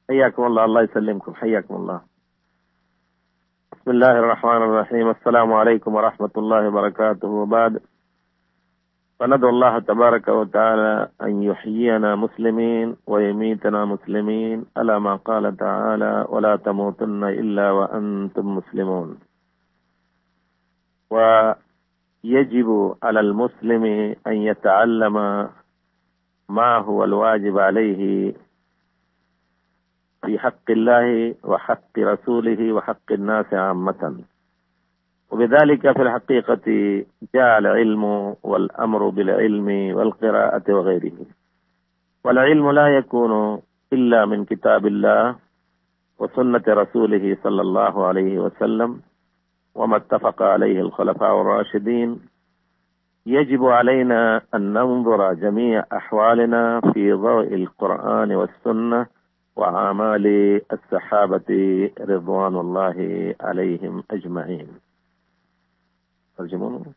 حياكم الله. الله يسلمكم. حياكم الله. بسم الله الرحمن الرحيم. السلام عليكم ورحمة الله وبركاته. وبعد، فندعو الله تبارك وتعالى أن يحيينا مسلمين ويميتنا مسلمين، على ما قال تعالى: ولا تموتن إلا وأنتم مسلمون. ويجب على المسلم أن يتعلم ما هو الواجب عليه في حق الله وحق رسوله وحق الناس عامة. وبذلك في الحقيقة جاء العلم والأمر بالعلم والقراءة وغيره. والعلم لا يكون إلا من كتاب الله وسنة رسوله صلى الله عليه وسلم وما اتفق عليه الخلفاء الراشدين. يجب علينا أن ننظر جميع أحوالنا في ضوء القرآن والسنة وأعمال الصحابة رضوان الله عليهم أجمعين. ترجمون.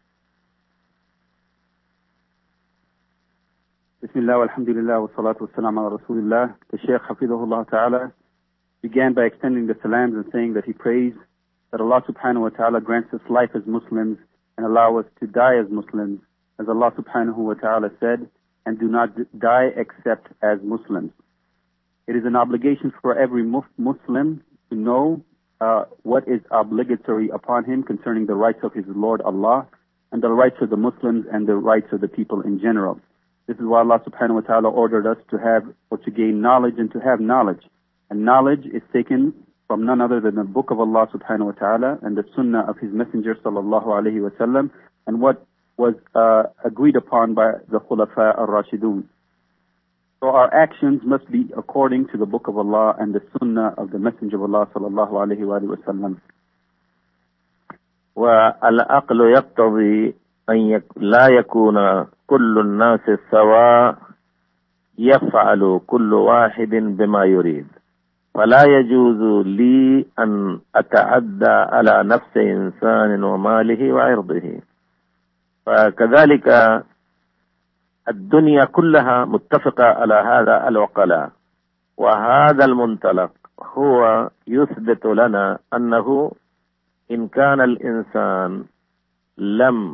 Bismillah, alhamdulillah, wa salatu wa salam ala Rasulillah. The Shaykh Hafidhahullah Ta'ala began by extending the salams and saying that he prays that Allah subhanahu wa ta'ala grants us life as Muslims and allow us to die as Muslims, as Allah subhanahu wa ta'ala said, and do not die except as Muslims. It is an obligation for every Muslim to know what is obligatory upon him concerning the rights of his Lord Allah and the rights of the Muslims and the rights of the people in general. This is why Allah subhanahu wa ta'ala ordered us to have or to gain knowledge and to have knowledge. And knowledge is taken from none other than the book of Allah subhanahu wa ta'ala and the sunnah of his messenger sallallahu alayhi wa sallam, and what was agreed upon by the Khulafa ar-Rashidun. So our actions must be according to the book of Allah and the sunnah of the messenger of Allah sallallahu alayhi wa sallam. والعقل يقتضي أن لا يكون كل الناس سواء، يفعل كل واحد بما يريد، فلا يجوز لي أن أتعدى على نفس إنسان وماله وعرضه. فكذلك الدنيا كلها متفقة على هذا العقلاء، وهذا المنطلق هو يثبت لنا أنه إن كان الإنسان لم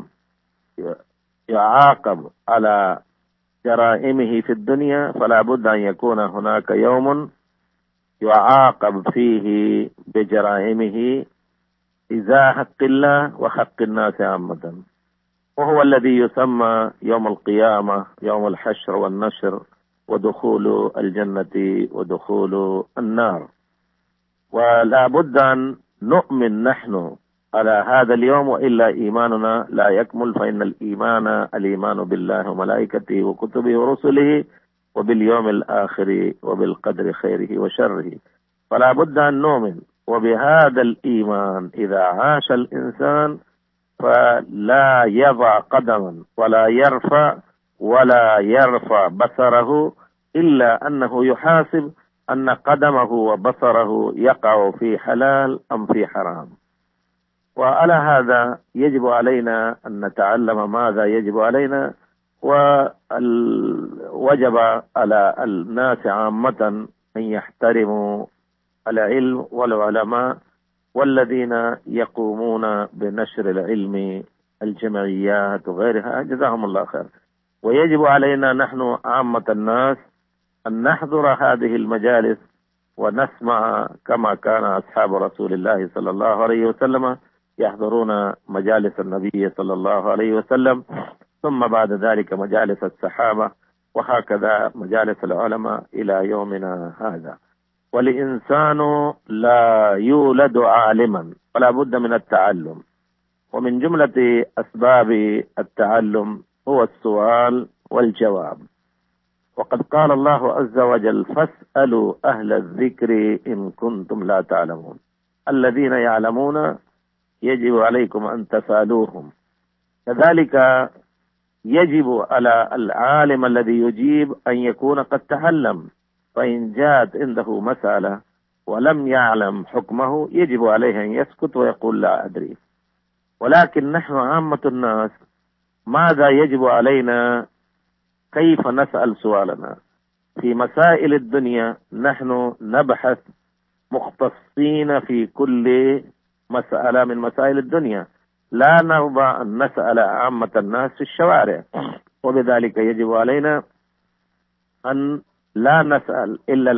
يعاقب على جرائمه في الدنيا فلا بد أن يكون هناك يوم يعاقب فيه بجرائمه إذا حق الله وحق الناس عامة، وهو الذي يسمى يوم القيامة، يوم الحشر والنشر، ودخول الجنة ودخول النار. ولا بد أن نؤمن نحن على هذا اليوم، وإلا إيماننا لا يكمل. فإن الإيمان بالله وملائكته وكتبه ورسله وباليوم الآخر وبالقدر خيره وشره. فلا بد أن نؤمن، وبهذا الإيمان إذا عاش الإنسان فلا يضع قدما ولا يرفع بصره إلا أنه يحاسب أن قدمه وبصره يقع في حلال أم في حرام. وعلى هذا يجب علينا أن نتعلم ماذا يجب علينا، ووجب على الناس عامة أن يحترموا العلم والعلماء والذين يقومون بنشر العلم، الجمعيات وغيرها، جزاهم الله خير. ويجب علينا نحن عامة الناس أن نحضر هذه المجالس ونسمع كما كان أصحاب رسول الله صلى الله عليه وسلم يحضرون مجالس النبي صلى الله عليه وسلم، ثم بعد ذلك مجالس الصحابة، وهكذا مجالس العلماء إلى يومنا هذا. والإنسان لا يولد عالما، فلا بد من التعلم. ومن جملة أسباب التعلم هو السؤال والجواب. وقد قال الله عز وجل: فاسألوا أهل الذكر إن كنتم لا تعلمون. الذين يعلمون يجب عليكم أن تسألوهم. كذلك يجب على العالم الذي يجيب أن يكون قد تعلم، فإن جاءت عنده مسألة ولم يعلم حكمه يجب عليه أن يسكت ويقول لا أدري. ولكن نحن عامة الناس ماذا يجب علينا؟ كيف نسأل سؤالنا؟ في مسائل الدنيا نحن نبحث مختصين في كل مسألة من مسائل الدنيا، لا نرضى أن نسأل عامة الناس في الشوارع. وبذلك يجب علينا أن لا نسأل إلا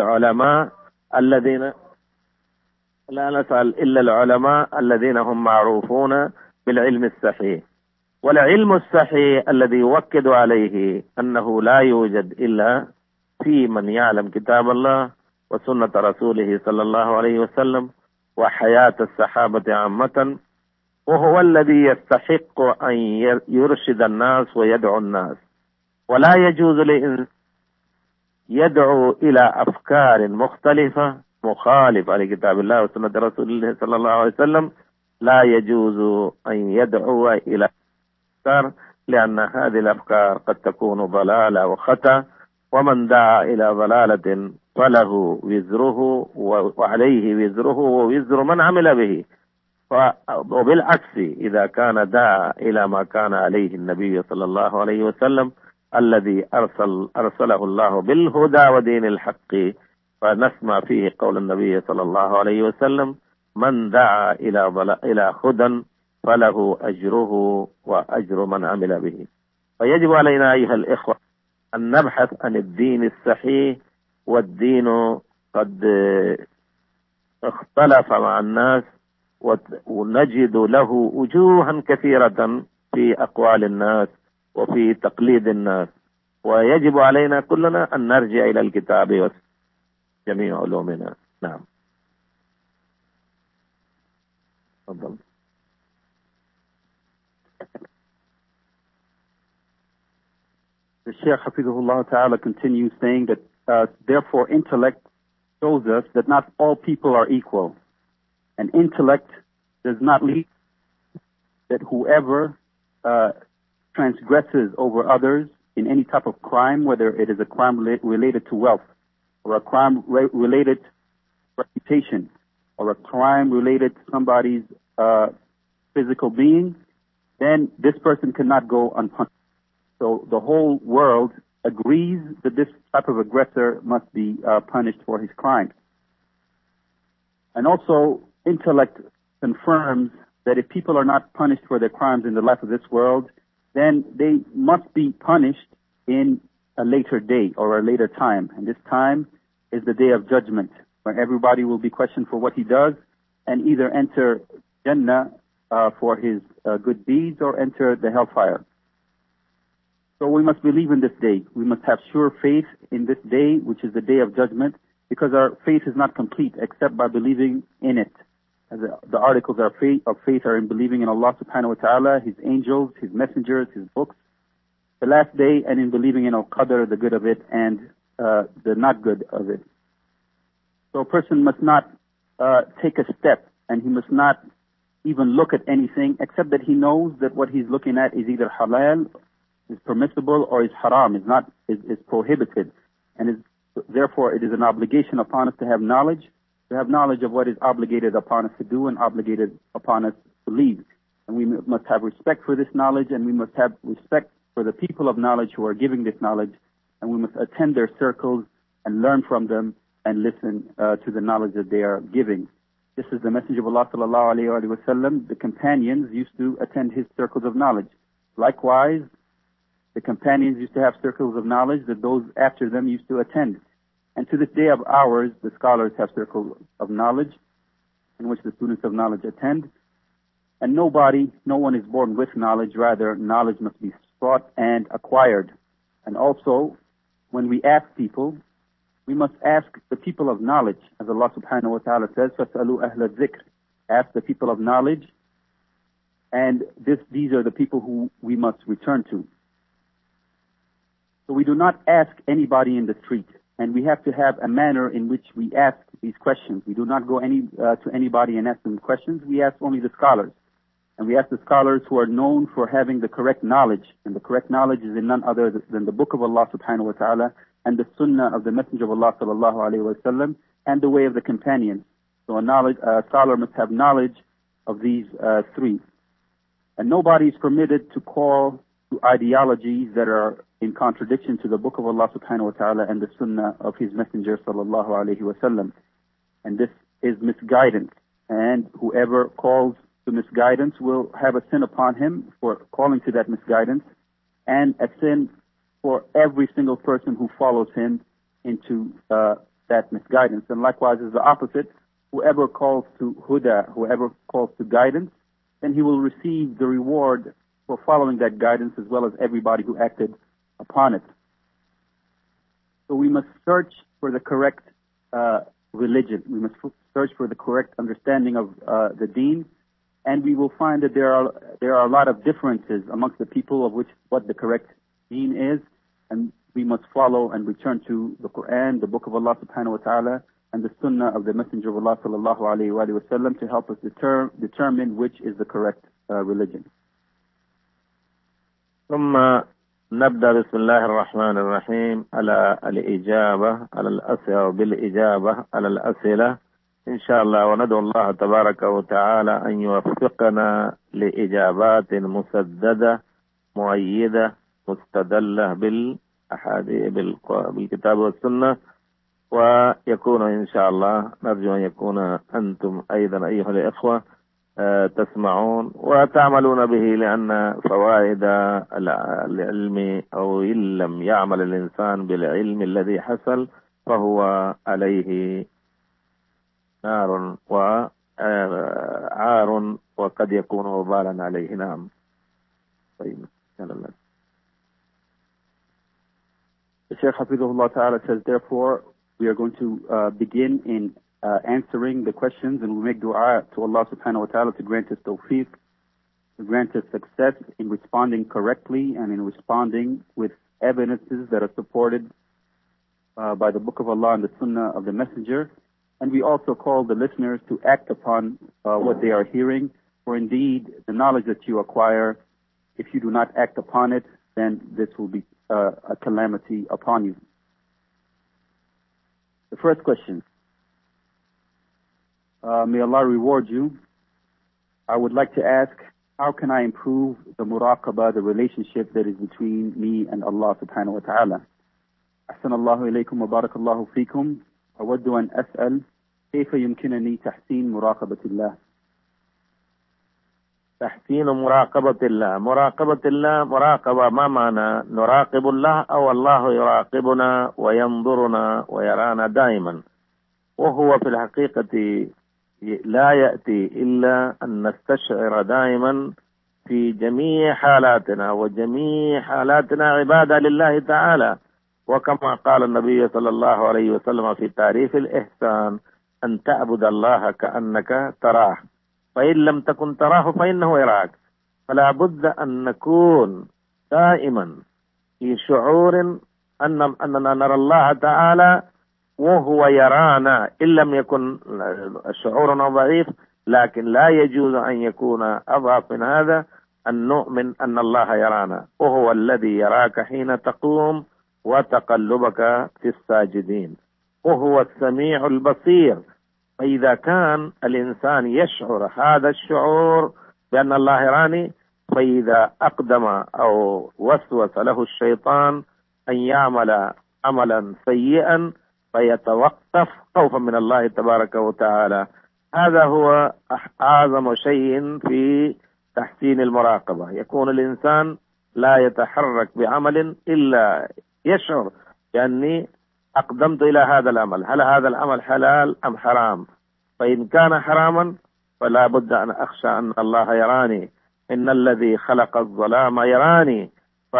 العلماء الذين هم معروفون بالعلم الصحيح. والعلم الصحيح الذي يؤكد عليه أنه لا يوجد إلا في من يعلم كتاب الله وسنة رسوله صلى الله عليه وسلم وحياة الصحابة عامة، وهو الذي يستحق أن يرشد الناس ويدعو الناس. ولا يجوز لإنسان يدعو إلى أفكار مختلفة مخالفة لكتاب الله وسنة رسول الله صلى الله عليه وسلم، لا يجوز أن يدعو إلى أفكار، لأن هذه الأفكار قد تكون ضلالة وخطأ، ومن دعا إلى ضلالة فله وزره وعليه وزره ووزر من عمل به. وبالعكس إذا كان دعا إلى ما كان عليه النبي صلى الله عليه وسلم الذي أرسله الله بالهدى ودين الحق، فنسمع فيه قول النبي صلى الله عليه وسلم: من دعا إلى هدى فله أجره وأجر من عمل به. فيجب علينا أيها الإخوة أن نبحث عن الدين الصحيح، والدين قد اختلف مع الناس، ونجد له وجوها كثيرة في أقوال الناس وفي تقليد الناس، ويجب علينا كلنا أن نرجع إلى الكتاب وجميع علومنا. نعم، تفضل. The Shaykh Hafidhullah Ta'ala continues saying that therefore intellect shows us that not all people are equal. And intellect does not lead that whoever transgresses over others in any type of crime, whether it is a crime related to wealth, or a crime related to reputation, or a crime related to somebody's physical being, then this person cannot go unpunished. So the whole world agrees that this type of aggressor must be punished for his crime. And also, intellect confirms that if people are not punished for their crimes in the life of this world, then they must be punished in a later day or a later time. And this time is the day of judgment, where everybody will be questioned for what he does and either enter Jannah for his good deeds or enter the hellfire. So we must believe in this day. We must have sure faith in this day, which is the day of judgment, because our faith is not complete except by believing in it. As the articles of faith are in believing in Allah subhanahu wa ta'ala, His angels, His messengers, His books, the last day, and in believing in al-qadr, the good of it, and the not good of it. So a person must not take a step, and he must not even look at anything except that he knows that what he's looking at is either halal, is permissible, or is haram, is prohibited. And therefore it is an obligation upon us to have knowledge of what is obligated upon us to do and obligated upon us to leave. And we must have respect for this knowledge, and we must have respect for the people of knowledge who are giving this knowledge, and we must attend their circles and learn from them and listen to the knowledge that they are giving. This is the Messenger of Allah sallallahu alayhi wa sallam. The companions used to attend his circles of knowledge. Likewise, the companions used to have circles of knowledge that those after them used to attend. And to this day of ours, the scholars have circles of knowledge in which the students of knowledge attend. And no one is born with knowledge. Rather, knowledge must be sought and acquired. And also, when we ask people, we must ask the people of knowledge. As Allah subhanahu wa ta'ala says, فَاسْأَلُوا أَهْلَ الذِّكْرِ. Ask the people of knowledge. And these are the people who we must return to. So we do not ask anybody in the street. And we have to have a manner in which we ask these questions. We do not go to anybody and ask them questions. We ask only the scholars. And we ask the scholars who are known for having the correct knowledge. And the correct knowledge is in none other than the book of Allah subhanahu wa ta'ala and the sunnah of the Messenger of Allah sallallahu alayhi wa sallam and the way of the companions. So a scholar must have knowledge of these three. And nobody is permitted to call to ideologies that are in contradiction to the Book of Allah subhanahu wa ta'ala and the Sunnah of His Messenger sallallahu alayhi wa sallam. And this is misguidance. And whoever calls to misguidance will have a sin upon him for calling to that misguidance, and a sin for every single person who follows him into that misguidance. And likewise is the opposite. Whoever calls to huda, whoever calls to guidance, then he will receive the reward for following that guidance as well as everybody who acted upon it. So we must search for the correct religion. We must search for the correct understanding of the deen, and we will find that there are a lot of differences amongst the people of what the correct deen is, and we must follow and return to the Quran, the Book of Allah subhanahu wa ta'ala, and the Sunnah of the Messenger of Allah sallallahu alayhi wa sallam to help us determine which is the correct religion. ثم نبدأ بسم الله الرحمن الرحيم على الإجابة على الأسئلة بالإجابة على الأسئلة إن شاء الله، وندعو الله تبارك وتعالى أن يوفقنا لإجابات مسددة مؤيدة مستدلة بالكتاب والسنة، ويكون إن شاء الله نرجو أن يكون أنتم أيضا أيها الإخوة تسمعون وتعملون به، لأن فوائد العلم أو إن لم يعمل الإنسان بالعلم الذي حصل فهو عليه نار وعار وقد يكون وبالا عليه. نعم. طيب. The Shaykh Hafidhullah Ta'ala says, therefore, we are going to begin in answering the questions, and we make dua to Allah subhanahu wa ta'ala to grant us tawfiq, to grant us success in responding correctly and in responding with evidences that are supported by the Book of Allah and the Sunnah of the Messenger. And we also call the listeners to act upon what they are hearing, for indeed the knowledge that you acquire, if you do not act upon it, then this will be a calamity upon you. The first question. May Allah reward you. I would like to ask, how can I improve the muraqabah, the relationship that is between me and Allah subhanahu wa ta'ala? أحسن الله إليكم وبارك الله فيكم. أود أن أسأل كيف يمكنني تحسين مراقبة الله؟ تحسين مراقبة الله. مراقبة الله مراقبة ما معنى؟ نراقب الله أو الله يراقبنا وينظرنا ويرانا دائما، وهو في الحقيقة لا يأتي إلا أن نستشعر دائما في جميع حالاتنا، وجميع حالاتنا عبادة لله تعالى، وكما قال النبي صلى الله عليه وسلم في تعريف الإحسان: أن تعبد الله كأنك تراه، فإن لم تكن تراه فإنه يراك. فلا بد أن نكون دائما في شعور أننا نرى الله تعالى وهو يرانا، إن لم يكن شعورنا ضعيف، لكن لا يجوز أن يكون أضعف من هذا، أن نؤمن أن الله يرانا، وهو الذي يراك حين تقوم وتقلبك في الساجدين، وهو السميع البصير. فإذا كان الإنسان يشعر هذا الشعور بأن الله يراني، فإذا أقدم أو وسوس له الشيطان أن يعمل عملا سيئا فيتوقف خوفا من الله تبارك وتعالى. هذا هو أعظم شيء في تحسين المراقبة، يكون الإنسان لا يتحرك بعمل إلا يشعر بأني أقدمت إلى هذا العمل، هل هذا العمل حلال أم حرام؟ فإن كان حراما فلا بد أن أخشى أن الله يراني، إن الذي خلق الظلام يراني.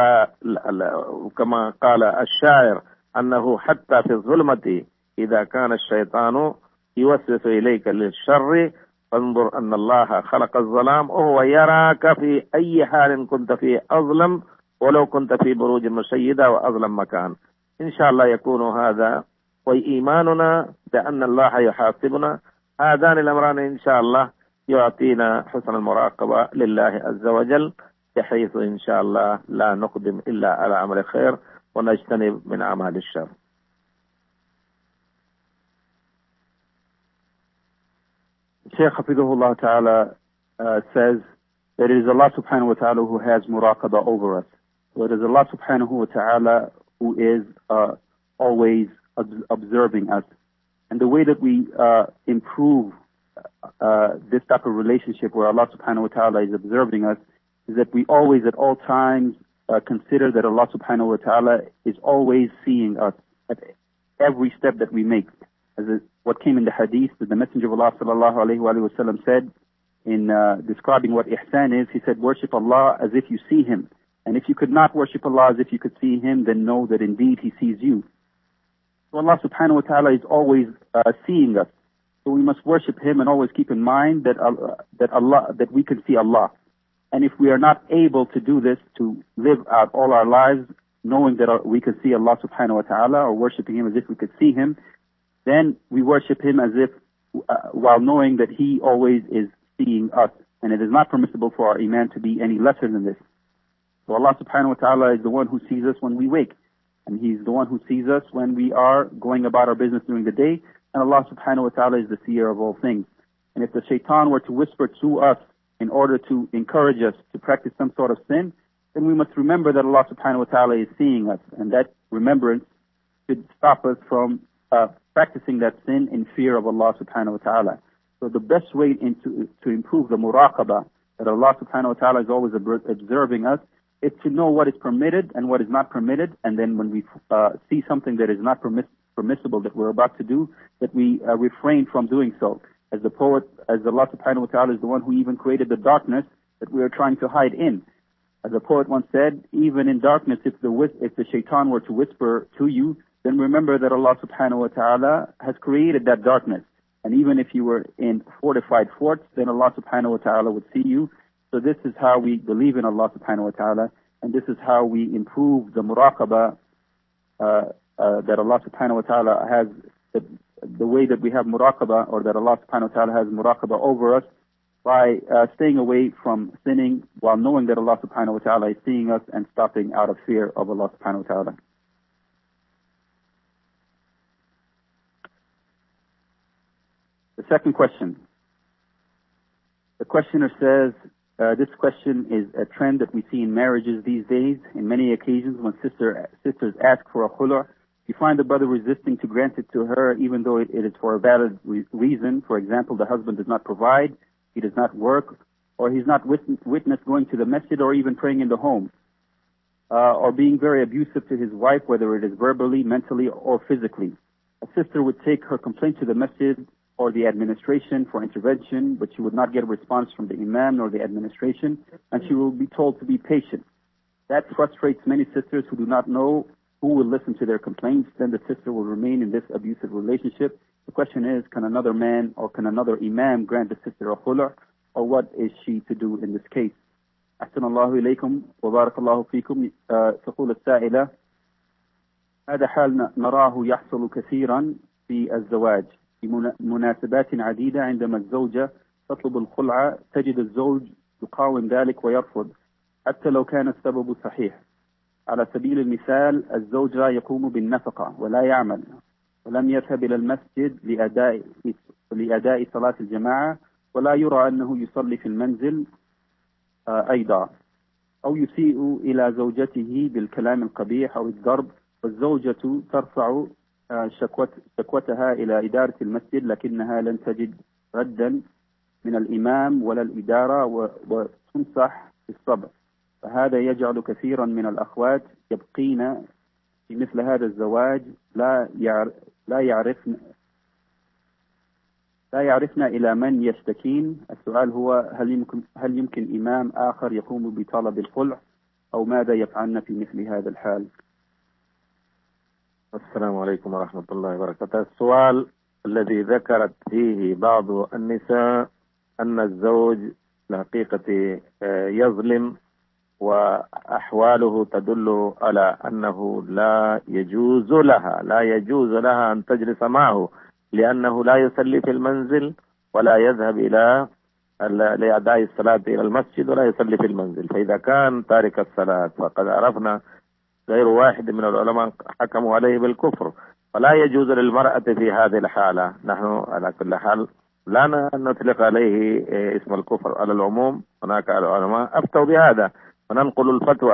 فكما قال الشاعر أنه حتى في الظلمة إذا كان الشيطان يوسوس إليك للشر فانظر أن الله خلق الظلام وهو يراك في أي حال كنت فيه أظلم، ولو كنت في بروج مشيدة وأظلم مكان. إن شاء الله يكون هذا وإيماننا بأن الله يحاسبنا، هذان الأمران إن شاء الله يعطينا حسن المراقبة لله عز وجل، بحيث إن شاء الله لا نقدم إلا على عمل الخير ونجتنب من أعمال الشر. Shaykh Hafidhullah Ta'ala says that it is Allah subhanahu wa ta'ala who has muraqabah over us. So it is Allah subhanahu wa ta'ala who is always observing us. And the way that we improve this type of relationship where Allah subhanahu wa ta'ala is observing us is that we always at all times consider that Allah subhanahu wa ta'ala is always seeing us at every step that we make. As what came in the hadith that the Messenger of Allah sallallahu alayhi wa sallam said in describing what ihsan is, he said, worship Allah as if you see Him. And if you could not worship Allah as if you could see Him, then know that indeed He sees you. So Allah subhanahu wa ta'ala is always seeing us. So we must worship Him and always keep in mind that we can see Allah. And if we are not able to do this, to live out all our lives knowing that we could see Allah subhanahu wa ta'ala, or worshiping Him as if we could see Him, then we worship Him as if, while knowing that He always is seeing us. And it is not permissible for our iman to be any lesser than this. So Allah subhanahu wa ta'ala is the one who sees us when we wake. And He's the one who sees us when we are going about our business during the day. And Allah subhanahu wa ta'ala is the seer of all things. And if the shaitan were to whisper to us in order to encourage us to practice some sort of sin, then we must remember that Allah subhanahu wa ta'ala is seeing us. And that remembrance should stop us from practicing that sin in fear of Allah subhanahu wa ta'ala. So the best way to improve the muraqabah, that Allah subhanahu wa ta'ala is always observing us, is to know what is permitted and what is not permitted. And then when we see something that is not permissible that we're about to do, that we refrain from doing so. As Allah subhanahu wa ta'ala is the one who even created the darkness that we are trying to hide in. As the poet once said, even in darkness, if the shaitan were to whisper to you, then remember that Allah subhanahu wa ta'ala has created that darkness. And even if you were in fortified forts, then Allah subhanahu wa ta'ala would see you. So this is how we believe in Allah subhanahu wa ta'ala, and this is how we improve the muraqabah that Allah subhanahu wa ta'ala has, the way that we have muraqabah, or that Allah subhanahu wa ta'ala has muraqabah over us, by staying away from sinning while knowing that Allah subhanahu wa ta'ala is seeing us, and stopping out of fear of Allah subhanahu wa ta'ala. The second question. The questioner says, this question is a trend that we see in marriages these days. In many occasions when sisters ask for a khula, you find the brother resisting to grant it to her, even though it is for a valid reason. For example, the husband does not provide, he does not work, or he's not witness going to the masjid or even praying in the home, or being very abusive to his wife, whether it is verbally, mentally, or physically. A sister would take her complaint to the masjid or the administration for intervention, but she would not get a response from the imam nor the administration, and she will be told to be patient. That frustrates many sisters who do not know who will listen to their complaints. Then the sister will remain in this abusive relationship. The question is, can another man or can another imam grant the sister a khula, or what is she to do in this case? أحسن الله إليكم وبارك الله فيكم. تقول السائلة: هذا حال نراه يحصل كثيرا في الزواج في مناسبات عديدة. عندما الزوجة تطلب الخلع تجد الزوج يقاوم ذلك ويرفض حتى لو كان السبب صحيح. على سبيل المثال، الزوج لا يقوم بالنفقة ولا يعمل ولم يذهب إلى المسجد لأداء صلاة الجماعة، ولا يرى أنه يصلي في المنزل أيضا، أو يسيء إلى زوجته بالكلام القبيح أو الضرب، والزوجة ترفع شكوتها إلى إدارة المسجد لكنها لن تجد ردا من الإمام ولا الإدارة وتنصح بالصبر. فهذا يجعل كثيرا من الأخوات يبقين في مثل هذا الزواج لا يعرفن إلى من يشتكين. السؤال هو: هل يمكن إمام آخر يقوم بطلب الخلع، أو ماذا يفعلن في مثل هذا الحال؟ السلام عليكم ورحمة الله وبركاته. السؤال الذي ذكرت فيه بعض النساء أن الزوج الحقيقة يظلم، وأحواله تدل على أنه لا يجوز لها أن تجلس معه، لأنه لا يصلي في المنزل ولا يذهب لأداء الصلاة إلى المسجد ولا يصلي في المنزل. فإذا كان تارك الصلاة فقد عرفنا غير واحد من العلماء حكموا عليه بالكفر، فلا يجوز للمرأة في هذه الحالة. نحن على كل حال لا نطلق عليه اسم الكفر على العموم، هناك العلماء أفتوا بهذا وننقل الفتوى.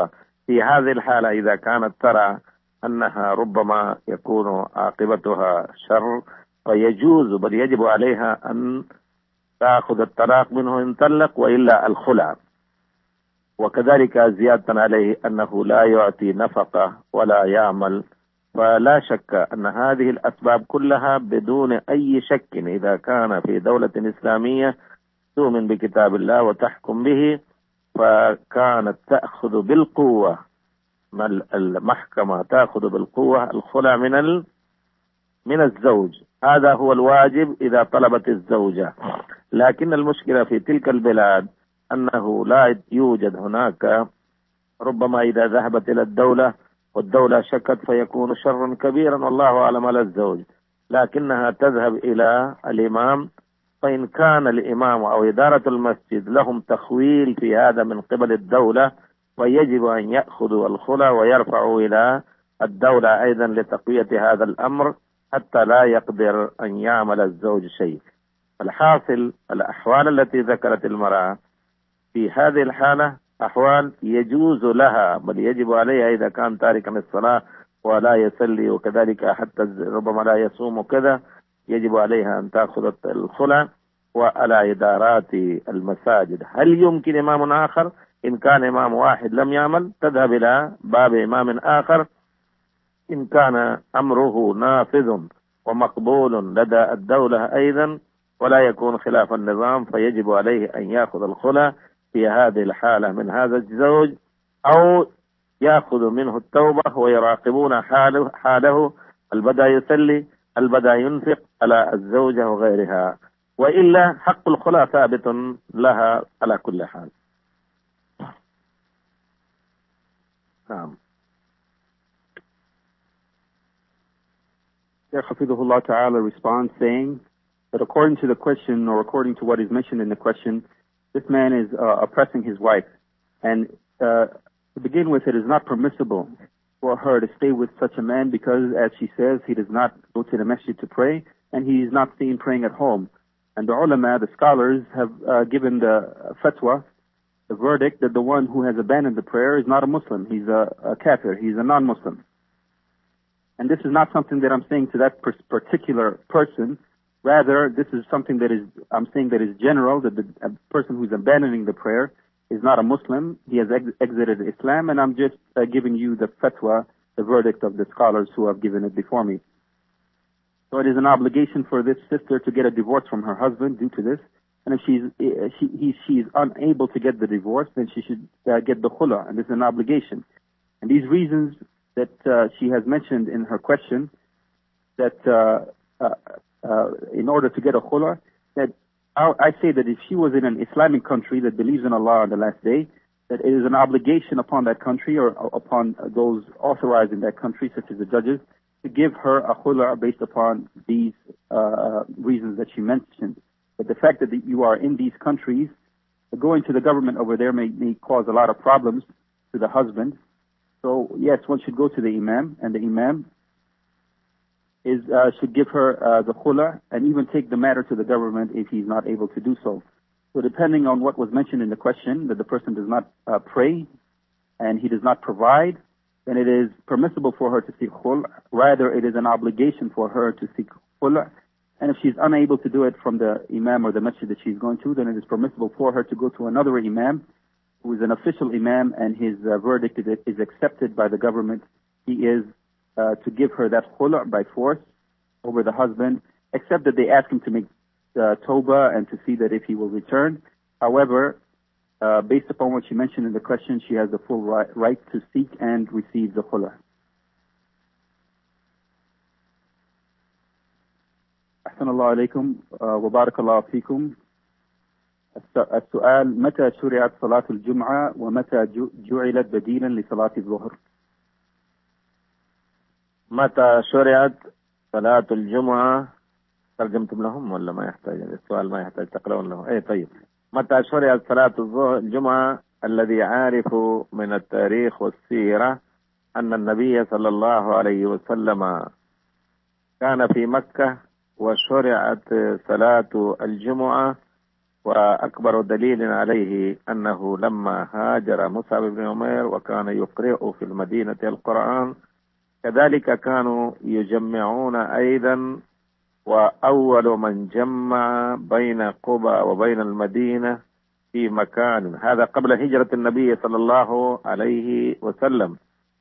في هذه الحالة إذا كانت ترى أنها ربما يكون عاقبتها شر فيجوز بل يجب عليها أن تأخذ الطلاق منه إن طلق وإلا الخلع. وكذلك زيادة عليه أنه لا يعطي نفقة ولا يعمل. فلا شك أن هذه الأسباب كلها بدون أي شك إذا كان في دولة إسلامية تؤمن بكتاب الله وتحكم به فكانت تأخذ بالقوة، المحكمة تأخذ بالقوة الخلع من الزوج. هذا هو الواجب إذا طلبت الزوجة. لكن المشكلة في تلك البلاد أنه لا يوجد هناك، ربما إذا ذهبت إلى الدولة والدولة شكت فيكون شرا كبيرا والله أعلم على الزوج، لكنها تذهب إلى الإمام، فإن كان الإمام أو إدارة المسجد لهم تخويل في هذا من قبل الدولة فيجب أن يأخذوا الخلع ويرفعوا إلى الدولة أيضا لتقوية هذا الأمر حتى لا يقدر أن يعمل الزوج شيء. الحاصل الأحوال التي ذكرت المرأة في هذه الحالة أحوال يجوز لها بل يجب عليها إذا كان تاركا الصلاة ولا يصلي وكذلك حتى ربما لا يصوم وكذا، يجب عليها أن تأخذ الخلع. وعلى إدارات المساجد هل يمكن إمام آخر؟ إن كان إمام واحد لم يعمل تذهب إلى باب إمام آخر، إن كان أمره نافذ ومقبول لدى الدولة أيضا ولا يكون خلاف النظام فيجب عليه أن يأخذ الخلع في هذه الحالة من هذا الزوج، أو يأخذ منه التوبة ويراقبون حاله هل بدأ يصلي هل بدأ ينفق على الزوجة وغيرها، وإلا حق الخلع ثابت لها على كل حال. نعم. Shaykh Hafidhullah Ta'ala responds saying that according to the question, or according to what is mentioned in the question, this man is oppressing his wife. And to begin with, it is not permissible for her to stay with such a man because, as she says, he does not go to the masjid to pray and he is not seen praying at home. And the ulama, the scholars, have given the fatwa, the verdict, that the one who has abandoned the prayer is not a Muslim. He's a kafir. He's a non-Muslim. And this is not something that I'm saying to that particular person. Rather, this is something that I'm saying that is general, that the person who's abandoning the prayer is not a Muslim. He has exited Islam, and I'm just giving you the fatwa, the verdict of the scholars who have given it before me. So it is an obligation for this sister to get a divorce from her husband due to this. And if she's unable to get the divorce, then she should get the khula, and this is an obligation. And these reasons that she has mentioned in her question, that in order to get a khula, that I say that if she was in an Islamic country that believes in Allah on the last day, that it is an obligation upon that country or upon those authorized in that country, such as the judges, to give her a khula based upon these reasons that she mentioned. But the fact that you are in these countries, going to the government over there may cause a lot of problems to the husband. So yes, one should go to the imam, and the imam should give her the khula and even take the matter to the government if he's not able to do so. So depending on what was mentioned in the question, that the person does not pray and he does not provide, then it is permissible for her to seek khula. Rather, it is an obligation for her to seek khula. And if she's unable to do it from the imam or the masjid that she's going to, then it is permissible for her to go to another imam who is an official imam, and his verdict is accepted by the government. He is to give her that khula by force over the husband, except that they ask him to make tawbah and to see that if he will return. However, based upon what she mentioned in the question, she has the full right to seek and receive the khula. أحسن الله عليكم وبارك الله فيكم. السؤال: متى شرعت صلاة الجمعة ومتى جعلت بديلا لصلاة الظهر؟ متى شرعت صلاة الجمعة؟ ترجمتم لهم ولا ما يحتاج؟ السؤال ما يحتاج تقرأون له. ايه طيب. متى شرعت صلاة الجمعة؟ الذي عارف من التاريخ والسيرة أن النبي صلى الله عليه وسلم كان في مكة وشرعت صلاة الجمعة وأكبر دليل عليه أنه لما هاجر مصعب بن عمير وكان يقرأ في المدينة القرآن، كذلك كانوا يجمعون أيضا. وأول من جمع بين قبى وبين المدينة في مكان، هذا قبل هجرة النبي صلى الله عليه وسلم،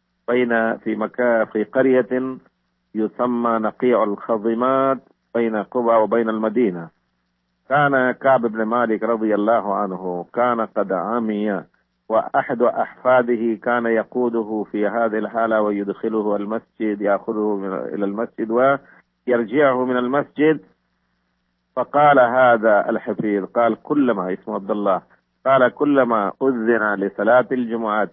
في قرية يسمى نقيع الخضمات بين قبى وبين المدينة. كان كعب بن مالك رضي الله عنه كان قد عمي، وأحد أحفاده كان يقوده في هذه الحالة ويدخله المسجد، يأخذه إلى المسجد ويرجعه من المسجد. فقال هذا الحفيظ، قال كلما، اسمه عبد الله، قال كلما أذن لصلاة الجمعة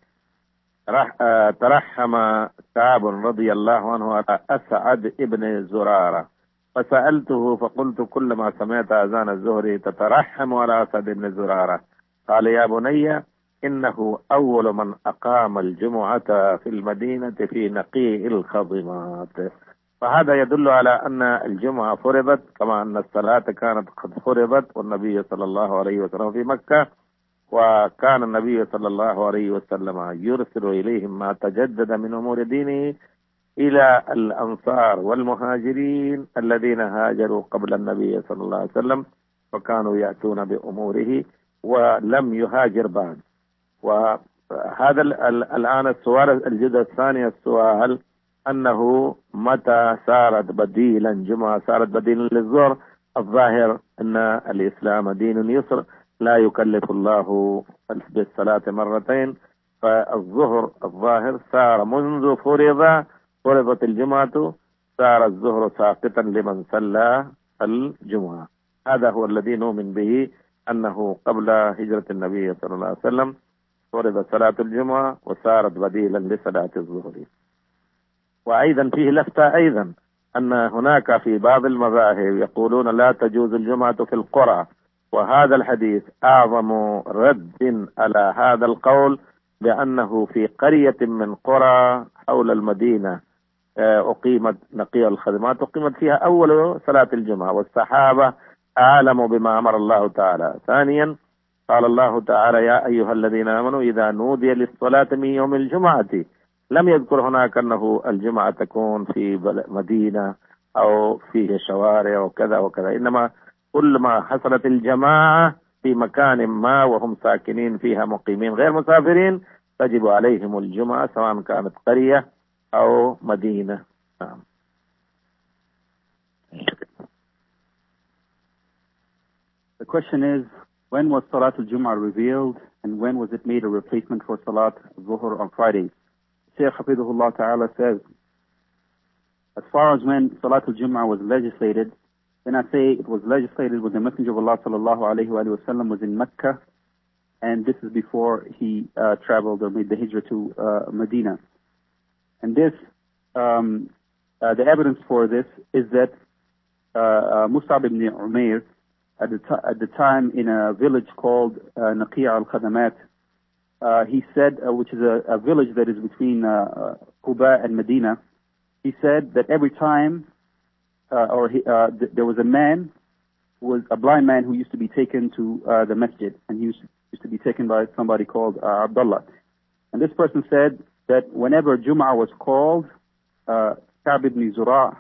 ترحم كعب رضي الله عنه على أسعد ابن زرارة، فسألته فقلت كلما سمعت أذان الظهر تترحم على أسعد بن زرارة؟ قال يا بني إنه أول من أقام الجمعة في المدينة في نقيع الخضمات. فهذا يدل على أن الجمعة فرضت كما أن الصلاة كانت قد فرضت، والنبي صلى الله عليه وسلم في مكة، وكان النبي صلى الله عليه وسلم يرسل إليهم ما تجدد من أمور دينه إلى الأنصار والمهاجرين الذين هاجروا قبل النبي صلى الله عليه وسلم، وكانوا يأتون بأموره ولم يهاجر بعد. وهذا الآن السؤال، الجزء الثاني، السؤال أنه متى صارت بديلا جمعة، صارت بديلا للظهر؟ الظاهر أن الإسلام دين يسر، لا يكلف الله بالصلاة مرتين، فالظهر الظاهر صار منذ فرضت الجمعة، صار الظهر ساقطا لمن صلى الجمعة. هذا هو الذي نؤمن به، أنه قبل هجرة النبي صلى الله عليه وسلم فرضت صلاة الجمعة وصارت بديلا لصلاة الظهر. وأيضا فيه لفتة أيضا أن هناك في بعض المذاهب يقولون لا تجوز الجمعة في القرى، وهذا الحديث أعظم رد على هذا القول، بأنه في قرية من قرى حول المدينة أقيمت نقيع الخدمات، أقيمت فيها أول صلاة الجمعة، والصحابة أعلموا بما أمر الله تعالى. ثانيا قال الله تعالى يا أيها الذين آمنوا إذا نودي للصلاة من يوم الجمعة، لم يذكر هناك أنه الجمعة تكون في مدينة أو في شوارع وكذا وكذا، إنما كل ما حصلت الجماعة في مكان ما وهم ساكنين فيها مقيمين غير مسافرين تجب عليهم الجمعة، سواء كانت قرية أو مدينة. The question is, when was Salat al-Jum'ah revealed, and when was it made a replacement for Salat al-Zuhr on Fridays? Shaykh Hafidhullah Ta'ala says, as far as when Salat al-Jum'ah was legislated, then I say it was legislated when the Messenger of Allah Sallallahu Alaihi Wasallam was in Mecca, and this is before he traveled or made the hijrah to Medina. And this, the evidence for this is that Mus'ab ibn Umair, at the time in a village called Naqi' al-Khadamat, he said, which is a village that is between Quba and Medina, he said that every time, there was a man, was a blind man who used to be taken to the masjid, and he used to be taken by somebody called Abdullah. And this person said that whenever Jum'ah was called, Ka'b ibn Zura'a,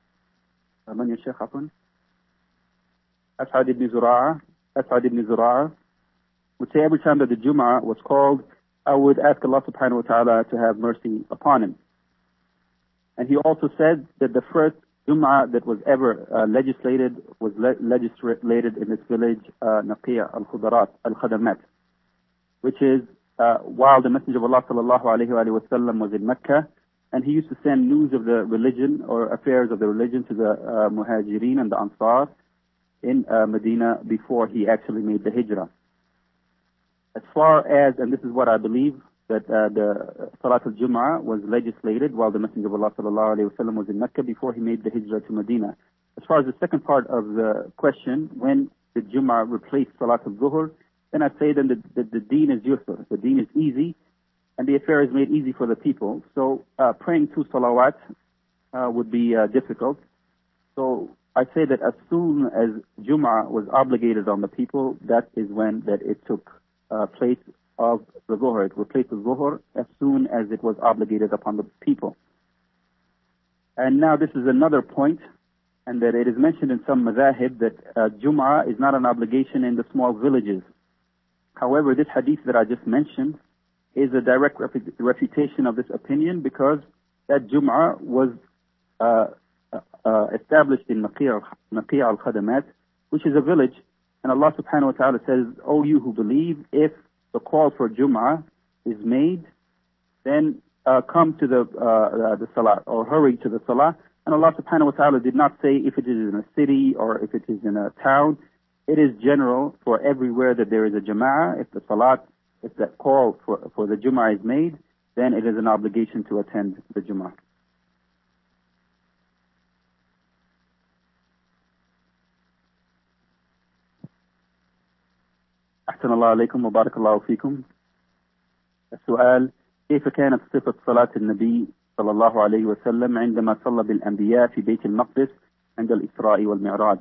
As'ad ibn Zura'a would say every time that the Jum'ah was called, I would ask Allah subhanahu wa ta'ala to have mercy upon him. And he also said that the first Jum'ah that was ever legislated was legislated in this village, Naqi' al-Khadamat, which is while the Messenger of Allah sallallahu alayhi wa sallam was in Mecca, and he used to send news of the religion or affairs of the religion to the Muhajirin and the Ansar in Medina before he actually made the hijrah. As far as, and this is what I believe, that the Salat al-Jum'ah was legislated while the Messenger of Allah sallallahu alayhi wa sallam was in Mecca before he made the hijrah to Medina. As far as the second part of the question, when did Jum'ah replace Salat al-Zuhr, then I'd say then the deen is yusr, the deen is easy, and the affair is made easy for the people. So praying two salawat would be difficult. So I say that as soon as Jum'ah was obligated on the people, that is when that it took place of the Zuhr. It replaced the Zuhr as soon as it was obligated upon the people. And now this is another point, and that it is mentioned in some madhahib that Jum'ah is not an obligation in the small villages. However, this hadith that I just mentioned is a direct refutation of this opinion, because that Jum'ah was established in Naqi' al-Khadamat, which is a village, and Allah subhanahu wa ta'ala says, "O you who believe, if the call for Jum'ah is made, then come to the salah, or hurry to the salah." And Allah subhanahu wa ta'ala did not say if it is in a city or if it is in a town. It is general for everywhere that there is a jama'ah. If that call for the Jum'ah is made, then it is an obligation to attend the Jum'ah. أحسن الله عليكم وبارك الله فيكم. السؤال: كيف كانت صفة صلاة النبي صلى الله عليه وسلم عندما صلى بالأنبياء في بيت المقدس عند الإسراء والمعراج؟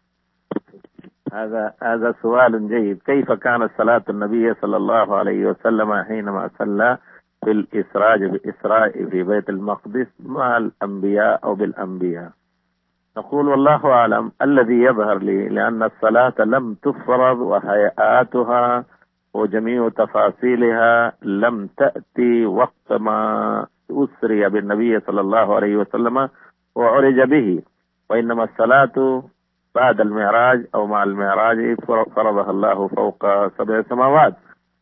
هذا سؤال جيد. كيف كانت صلاة النبي صلى الله عليه وسلم حينما صلى في الإسراء في بيت المقدس مع الأنبياء أو بالأنبياء؟ نقول والله أعلم. الذي يظهر لي، لأن الصلاة لم تفرض وهيئاتها وجميع تفاصيلها لم تأتي وقت ما أسري بالنبي صلى الله عليه وسلم وعرج به، وإنما الصلاة بعد المعراج أو مع المعراج فرضها الله فوق 7 سماوات.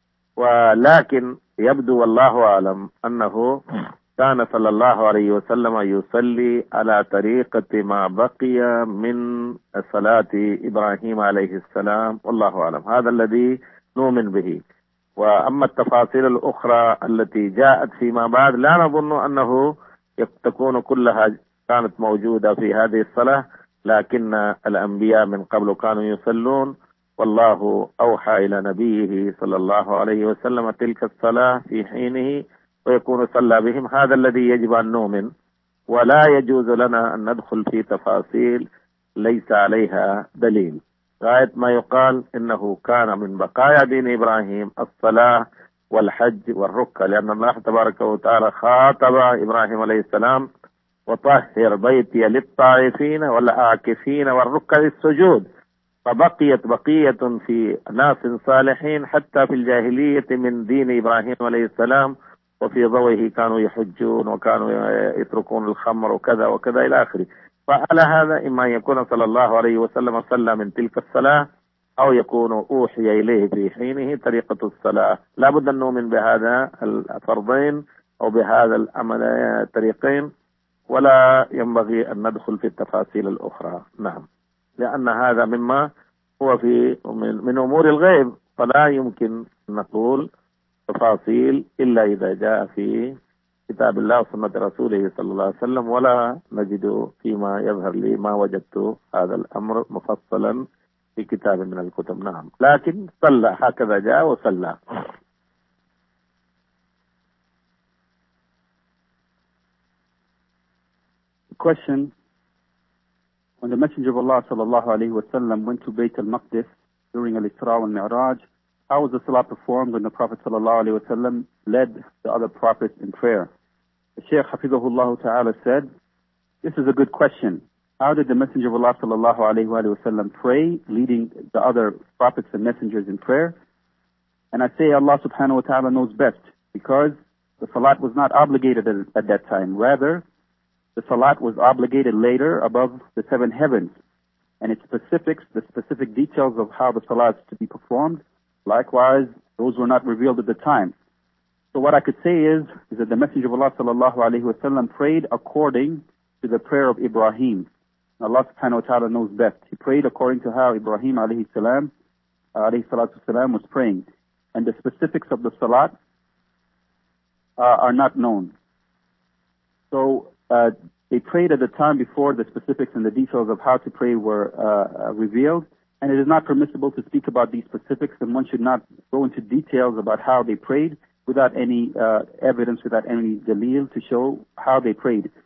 ولكن يبدو والله أعلم أنه كان صلى الله عليه وسلم يصلي على طريقة ما بقي من صلاة إبراهيم عليه السلام، والله أعلم. هذا الذي نؤمن به. وأما التفاصيل الأخرى التي جاءت فيما بعد لا نظن أنه تكون كلها كانت موجودة في هذه الصلاة، لكن الأنبياء من قبل كانوا يصلون، والله أوحى إلى نبيه صلى الله عليه وسلم تلك الصلاة في حينه ويكون صلى بهم. هذا الذي يجب أن نؤمن، ولا يجوز لنا أن ندخل في تفاصيل ليس عليها دليل. غاية ما يقال إنه كان من بقايا دين إبراهيم الصلاة والحج والركع، لأن الله تبارك وتعالى خاطب إبراهيم عليه السلام: وطهر بيتي للطائفين والعاكفين والركع السجود. فبقيت بقية في ناس صالحين حتى في الجاهلية من دين إبراهيم عليه السلام، وفي ضوئه كانوا يحجون وكانوا يتركون الخمر وكذا وكذا إلى آخره. فعلى هذا إما يكون صلى الله عليه وسلم صلى من تلك الصلاة، أو يكون أوحي إليه في حينه طريقة الصلاة. لا بد أن نؤمن بهذا الفرضين أو بهذا الأمل الطريقين، ولا ينبغي أن ندخل في التفاصيل الأخرى. نعم، لأن هذا مما هو من أمور الغيب، فلا يمكن أن نقول تفاصيل إلا إذا جاء في كتاب الله وسنة رسوله صلى الله عليه وسلم، ولا نجد فيما يظهر لي ما وجدت هذا الأمر مفصلا في كتاب من الكتب. نعم، لكن صلى هكذا جاء وصلى. Question: when the Messenger of Allah sallallahu alaihi wasallam went to Bayt al-Maqdis during al-Isra wal Mi'raj, how was the salah performed when the Prophet sallallahu alaihi wasallam led the other prophets in prayer? The Shaykh Hafidhahullah Ta'ala said, this is a good question. How did the Messenger of Allah sallallahu alaihi wasallam pray, leading the other prophets and messengers in prayer? And I say Allah subhanahu wa ta'ala knows best, because the salat was not obligated at that time. Rather, the salat was obligated later above the 7 heavens, and its specifics, the specific details of how the salat is to be performed, likewise, those were not revealed at the time. So what I could say is that the Messenger of Allah sallallahu alaihi wasallam prayed according to the prayer of Ibrahim. Allah subhanahu wa ta'ala knows best. He prayed according to how Ibrahim alayhi salatu salam was praying. And the specifics of the salat are not known. So they prayed at the time before the specifics and the details of how to pray were revealed. And it is not permissible to speak about these specifics, and one should not go into details about how they prayed without any evidence, without any dalil to show how they prayed.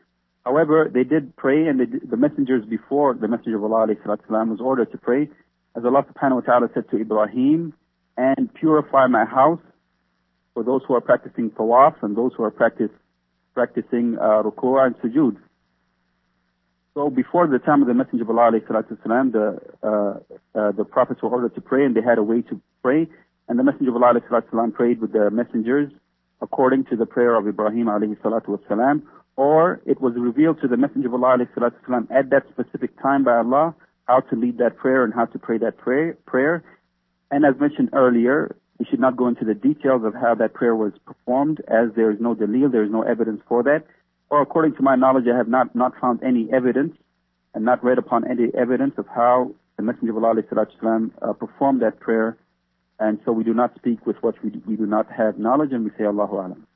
However, they did pray, and the messengers before the Messenger of Allah ﷺ was ordered to pray, as Allah subhanahu wa ta'ala said to Ibrahim, and purify my house for those who are practicing tawaf and those who are practicing ruku' and sujood. So before the time of the Messenger of Allah ﷺ, the prophets were ordered to pray, and they had a way to pray, and the Messenger of Allah ﷺ prayed with the messengers according to the prayer of Ibrahim alayhi salatu wasalam, or it was revealed to the Messenger of Allah ﷺ at that specific time by Allah how to lead that prayer and how to pray that prayer. And as mentioned earlier, we should not go into the details of how that prayer was performed, as there is no dalil, there is no evidence for that. Or according to my knowledge, I have not found any evidence and not read upon any evidence of how the Messenger of Allah ﷺ performed that prayer. And so we do not speak with what we do not have knowledge, and we say Allahu Alam.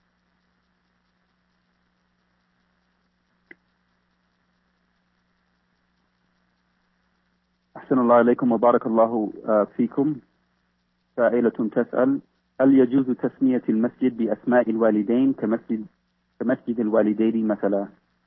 أحسن الله إليكم وبارك الله فيكم. سائلة تسأل: هل يجوز تسمية المسجد بأسماء الوالدين كمسجد الوالدين مثلا؟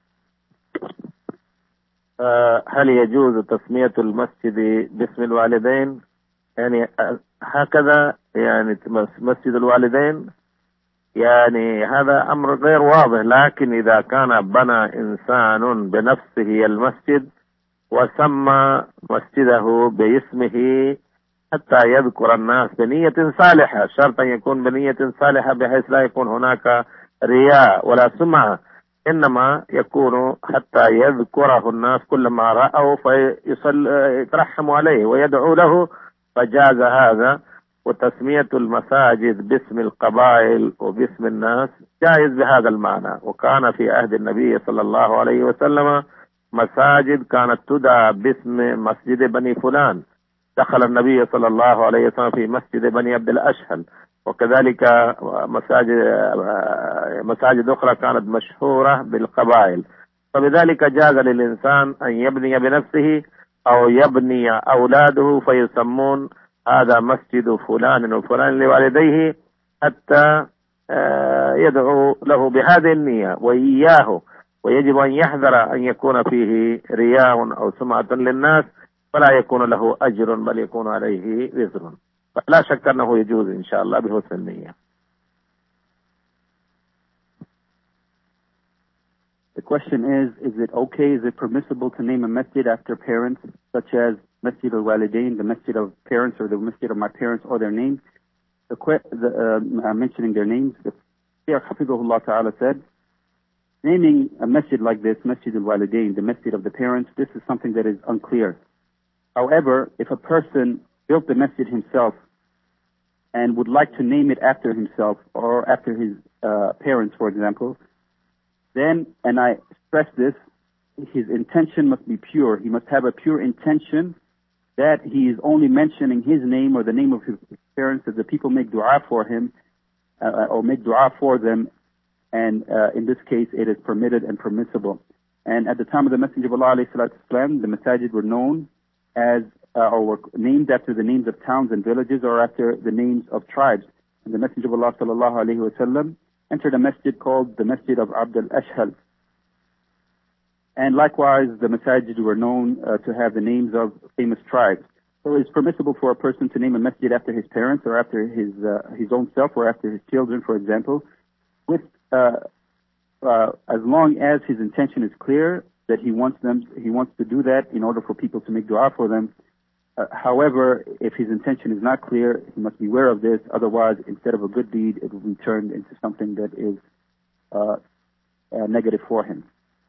هل يجوز تسمية المسجد باسم الوالدين؟ يعني هكذا يعني مسجد الوالدين، يعني هذا أمر غير واضح. لكن إذا كان بنى إنسان بنفسه المسجد وسمى مسجده باسمه حتى يذكر الناس بنية صالحة، شرط أن يكون بنية صالحة بحيث لا يكون هناك رياء ولا سمعة، إنما يكون حتى يذكره الناس كلما رأوا فيترحموا عليه ويدعو له، فجاز هذا. وتسمية المساجد باسم القبائل وباسم الناس جائز بهذا المعنى. وكان في عهد النبي صلى الله عليه وسلم مساجد كانت تدعى باسم مسجد بني فلان. دخل النبي صلى الله عليه وسلم في مسجد بني عبد الأشهل، وكذلك مساجد أخرى كانت مشهورة بالقبائل. فبذلك جاز للإنسان أن يبني بنفسه أو يبني أولاده فيسمون هذا مسجد فلان وفلان لوالديه، حتى يدعو له بهذه النية وإياه. ويجب أن يحذر أن يكون فيه رياء أو سمعة للناس، فلا يكون له أجر بل يكون عليه وزر. فلا شك أنه يجوز إن شاء الله بحسن النية. The question is it okay, is it permissible to name a masjid after parents, such as Masjid al-Walidain, the masjid of parents, or the masjid of my parents, or their names? Mentioning their names, the Shaykh Hafidhullah Ta'ala said, naming a masjid like this, Masjid al-Walidain, the masjid of the parents, this is something that is unclear. However, if a person built the masjid himself and would like to name it after himself or after his parents, for example, then, and I stress this, his intention must be pure. He must have a pure intention that he is only mentioning his name or the name of his parents, that the people make dua for him or make dua for them. And in this case, it is permitted and permissible. And at the time of the Messenger of Allah ﷺ, the masajid were known as, or were named after the names of towns and villages or after the names of tribes. And the Messenger of Allah ﷺ entered a masjid called the Masjid of Abd al-Ashhal. And likewise, the masajid were known to have the names of famous tribes. So it's permissible for a person to name a masjid after his parents or after his own self or after his children, for example, with as long as his intention is clear that he wants to do that in order for people to make dua for them. However, if his intention is not clear, he must be aware of this. Otherwise, instead of a good deed, it will be turned into something that is negative for him.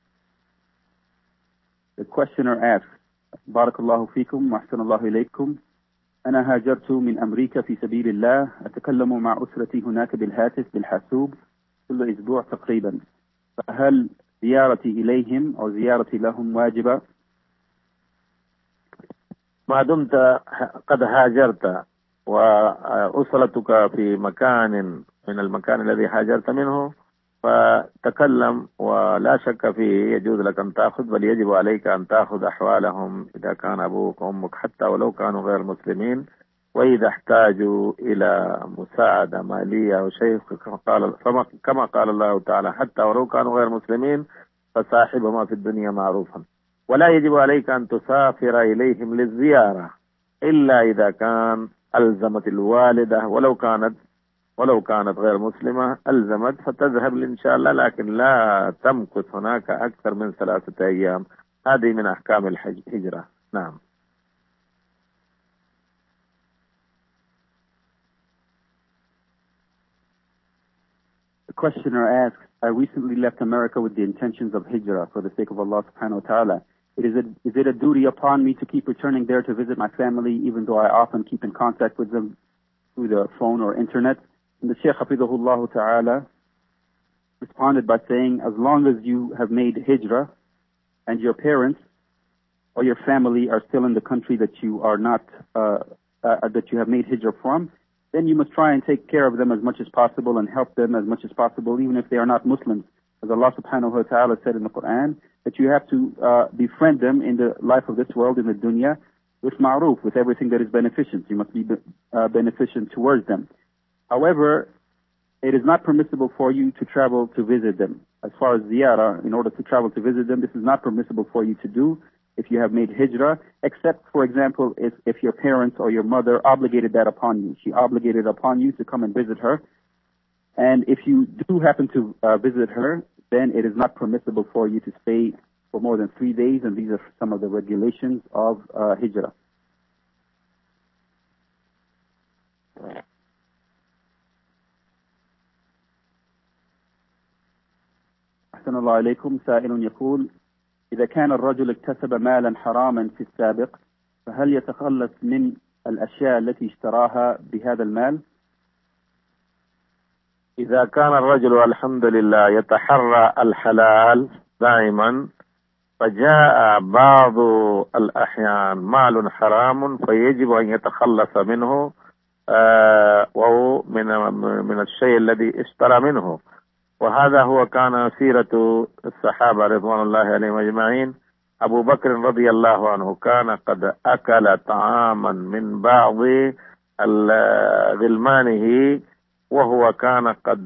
The questioner asks, Barakallahu fikum wa ahsanallahu ilaykum. أنا هاجرت من أمريكا في سبيل الله أتكلم مع أسرتي هناك بالهاتف بالحاسوب كل أسبوع تقريبا، فهل زيارتي إليهم أو زيارتي لهم واجبة؟ ما دمت قد هاجرت وأسرتك في مكان من المكان الذي هاجرت منه فتكلم، ولا شك فيه يجوز لك أن تأخذ، بل يجب عليك أن تأخذ أحوالهم إذا كان أبوك وأمك حتى ولو كانوا غير مسلمين. وإذا احتاجوا إلى مساعدة مالية أو شيء كما قال الله تعالى حتى ولو كانوا غير مسلمين، فصاحبهما في الدنيا معروفا ولا يجب عليك أن تسافر إليهم للزيارة إلا إذا كان ألزمت الوالدة ولو كانت غير مسلمة ألزمت فتذهب إن شاء الله، لكن لا تمكث هناك أكثر من 3 أيام. هذه من أحكام الهجرة. نعم. The questioner asks, I recently left America with the intentions of hijrah for the sake of Allah subhanahu wa ta'ala. Is it a duty upon me to keep returning there to visit my family, even though I often keep in contact with them through the phone or internet? And the Shaykh Hafidhahullah ta'ala responded by saying, as long as you have made hijrah and your parents or your family are still in the country that you are not, that you have made hijrah from, then you must try and take care of them as much as possible and help them as much as possible, even if they are not Muslims. As Allah subhanahu wa ta'ala said in the Quran, that you have to befriend them in the life of this world, in the dunya, with ma'roof, with everything that is beneficent. You must be beneficent towards them. However, it is not permissible for you to travel to visit them. As far as ziyarah, in order to travel to visit them, this is not permissible for you to do if you have made hijrah, except, for example, if your parents or your mother obligated that upon you. She obligated upon you to come and visit her. And if you do happen to visit her, then it is not permissible for you to stay for more than 3 days, and these are some of the regulations of hijrah. أحسن الله إليكم. سائل يقول: إذا كان الرجل اكتسب مالا حراما في السابق فهل يتخلص من الأشياء التي اشتراها بهذا المال؟ إذا كان الرجل والحمد لله يتحرى الحلال دائما، فجاء بعض الأحيان مال حرام فيجب أن يتخلص منه، وهو من الشيء الذي اشترى منه. وهذا هو كان سيرة الصحابة رضوان الله عليهم أجمعين. أبو بكر رضي الله عنه كان قد أكل طعاما من بعض غلمانه وهو كان قد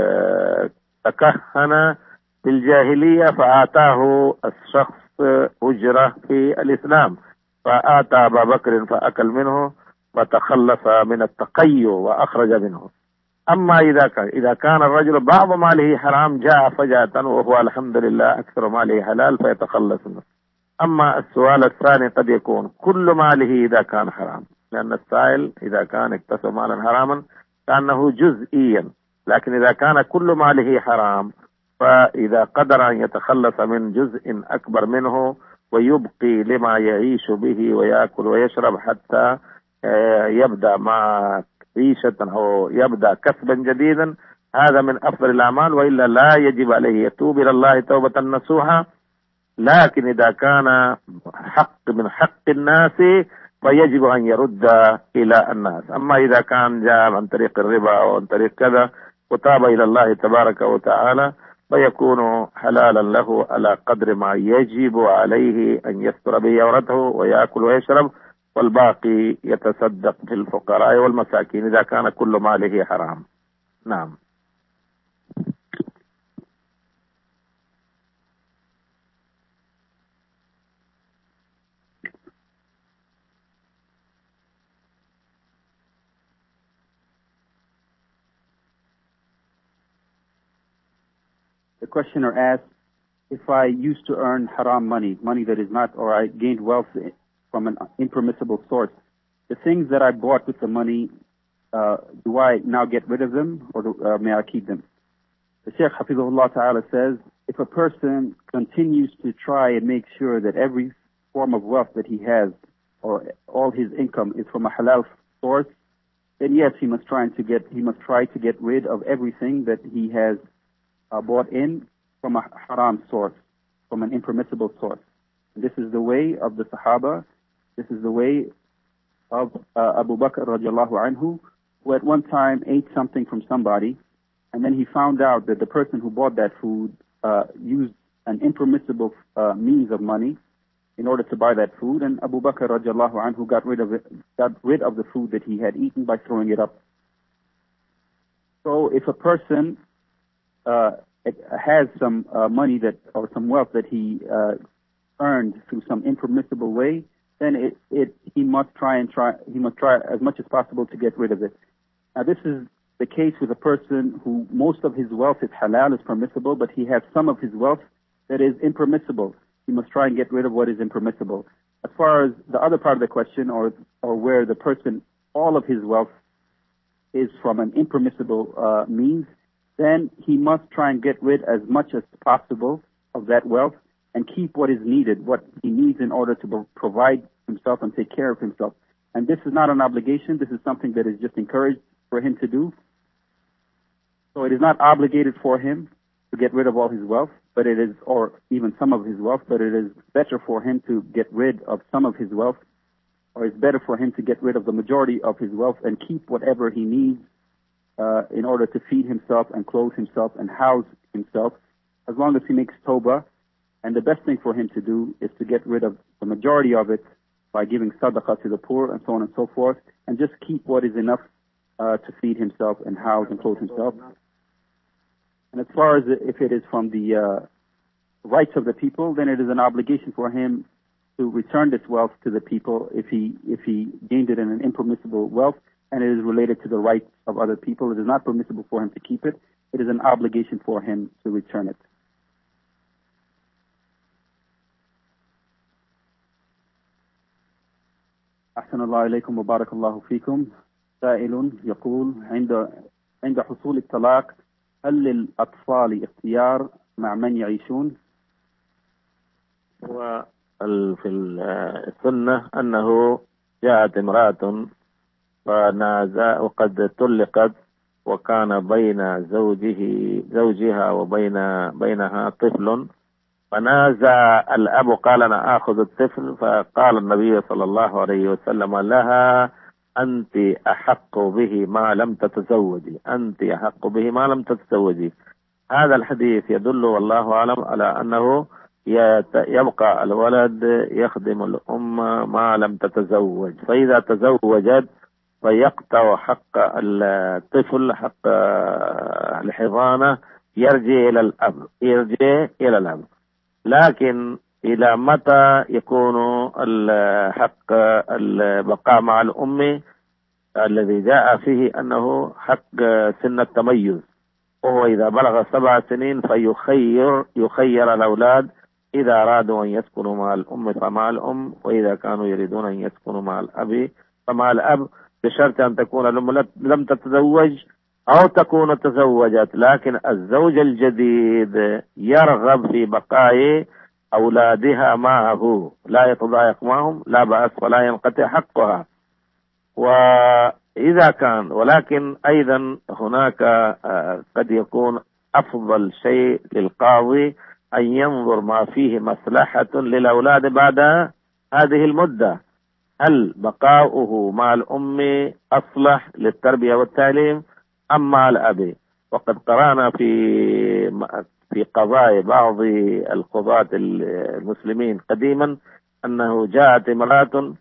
تكهن في الجاهلية، فآتاه الشخص أجرة في الإسلام، فآتى أبا بكر فأكل منه فتخلص من التقي وأخرج منه. أما إذا كان الرجل بعض ماله حرام جاء فجأة وهو الحمد لله أكثر ماله حلال فيتخلص منه. أما السؤال الثاني قد يكون كل ماله إذا كان حرام، لأن السائل إذا كان اكتسب مالا حراما كأنه جزئيا، لكن إذا كان كل ماله حرام فإذا قدر أن يتخلص من جزء أكبر منه ويبقي لما يعيش به ويأكل ويشرب حتى يبدأ مع عيشة أو يبدأ كسبا جديدا، هذا من أفضل الأعمال، وإلا لا يجب عليه يتوب إلى الله توبة نصوحا. لكن إذا كان من حق الناس فيجب أن يرد إلى الناس. أما إذا كان جاء عن طريق الربا أو عن طريق كذا وتاب إلى الله تبارك وتعالى فيكون حلالا له على قدر ما يجب عليه أن يستر به عورته ويأكل ويشرب، والباقي يتصدق في الفقراء والمساكين إذا كان كل ماله حرام. نعم. The questioner asks, if I used to earn haram money that is not, or I gained wealth from an impermissible source, the things that I bought with the money, do I now get rid of them, or may I keep them? The Shaykh Hafidhullah Ta'ala says, if a person continues to try and make sure that every form of wealth that he has, or all his income is from a halal source, then yes, he must try to get rid of everything that he has bought in from a haram source, from an impermissible source. And this is the way of the Sahaba. This is the way of Abu Bakr radiallahu anhu, who at one time ate something from somebody, and then he found out that the person who bought that food used an impermissible means of money in order to buy that food, and Abu Bakr radiallahu anhu got rid of the food that he had eaten by throwing it up. So if a person has some money that, or some wealth that he earned through some impermissible way, then he must try as much as possible to get rid of it. Now, this is the case with a person who most of his wealth is halal, is permissible, but he has some of his wealth that is impermissible. He must try and get rid of what is impermissible. As far as the other part of the question, or where the person, all of his wealth is from an impermissible means, then he must try and get rid as much as possible of that wealth and keep what is needed, what he needs in order to provide himself and take care of himself. And this is not an obligation. This is something that is just encouraged for him to do. So it is not obligated for him to get rid of all his wealth, but it is, or even some of his wealth, but it is better for him to get rid of some of his wealth, or it's better for him to get rid of the majority of his wealth and keep whatever he needs in order to feed himself and clothe himself and house himself, as long as he makes tawbah. And the best thing for him to do is to get rid of the majority of it by giving sadaqah to the poor and so on and so forth, and just keep what is enough to feed himself and house and clothe himself. And as far as if it is from the rights of the people, then it is an obligation for him to return this wealth to the people if he gained it in an impermissible wealth, and it is related to the rights of other people. It is not permissible for him to keep it. It is an obligation for him to return it. أحسن الله إليكم وبارك الله فيكم. سائل يقول عند حصول الطلاق هل للأطفال اختيار مع من يعيشون؟ وفي السنة أنه جاءت امرأة وقد طلقت، وكان بين زوجها وبينها طفل، فنازع الأب قال أنا آخذ الطفل، فقال النبي صلى الله عليه وسلم لها أنت أحق به ما لم تتزوجي، أنت أحق به ما لم تتزوجي. هذا الحديث يدل والله أعلم على أنه يبقى الولد يخدم الأم ما لم تتزوج، فإذا تزوجت فيقطع حق الطفل، حق الحضانة، يرجع إلى الأب. لكن إلى متى يكون الحق البقاء مع الأم الذي جاء فيه أنه حق سن التميز، وهو إذا بلغ 7 سنين يخير الأولاد إذا أرادوا أن يسكنوا مع الأم فمع الأم، وإذا كانوا يريدون أن يسكنوا مع الأب فمع الأب، بشرط أن تكون الأم لم تتزوج أو تكون تزوجت، لكن الزوج الجديد يرغب في بقاء أولادها معه، لا يتضايق معهم، لا بأس ولا ينقطع حقها. وإذا كان، ولكن أيضا هناك قد يكون أفضل شيء للقاضي أن ينظر ما فيه مصلحة للأولاد بعد هذه المدة، هل بقاؤه مع الأم أصلح للتربية والتعليم أم مع الأب؟ وقد قرأنا في قضايا بعض القضاة المسلمين قديما أنه جاءت امرأة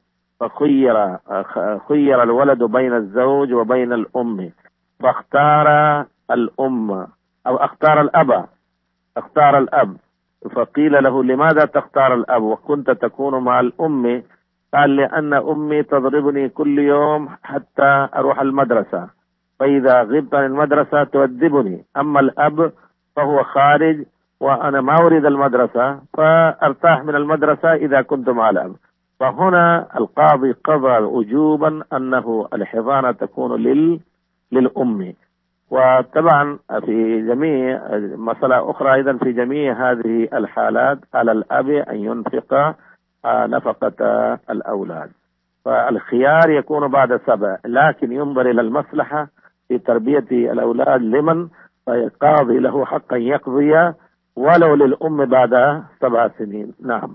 فخير الولد بين الزوج وبين الأم، فاختار الأم أو اختار الأب، فقيل له لماذا تختار الأب وكنت تكون مع الأم؟ قال لأن أمي تضربني كل يوم حتى أروح المدرسة، فإذا غبت عن المدرسة تؤدبني، أما الأب فهو خارج وأنا ما أريد المدرسة، فأرتاح من المدرسة إذا كنت مع الأب. فهنا القاضي قضى وجوبا أنه الحضانة تكون للأم. وطبعا في جميع مسألة أخرى أيضا في جميع هذه الحالات على الأب أن ينفق نفقة الأولاد، فالخيار يكون بعد 7، لكن ينظر إلى المصلحة في تربية الأولاد لمن، فالقاضي له حق أن يقضي ولو للأم بعد 7 سنين. نعم.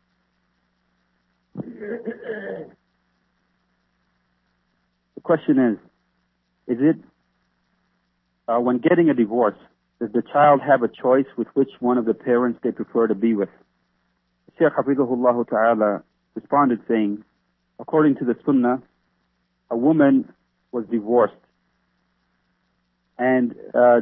The question is it when getting a divorce, does the child have a choice with which one of the parents they prefer to be with? Shaykh Hafidhahullah Ta'ala responded saying, according to the Sunnah, a woman was divorced and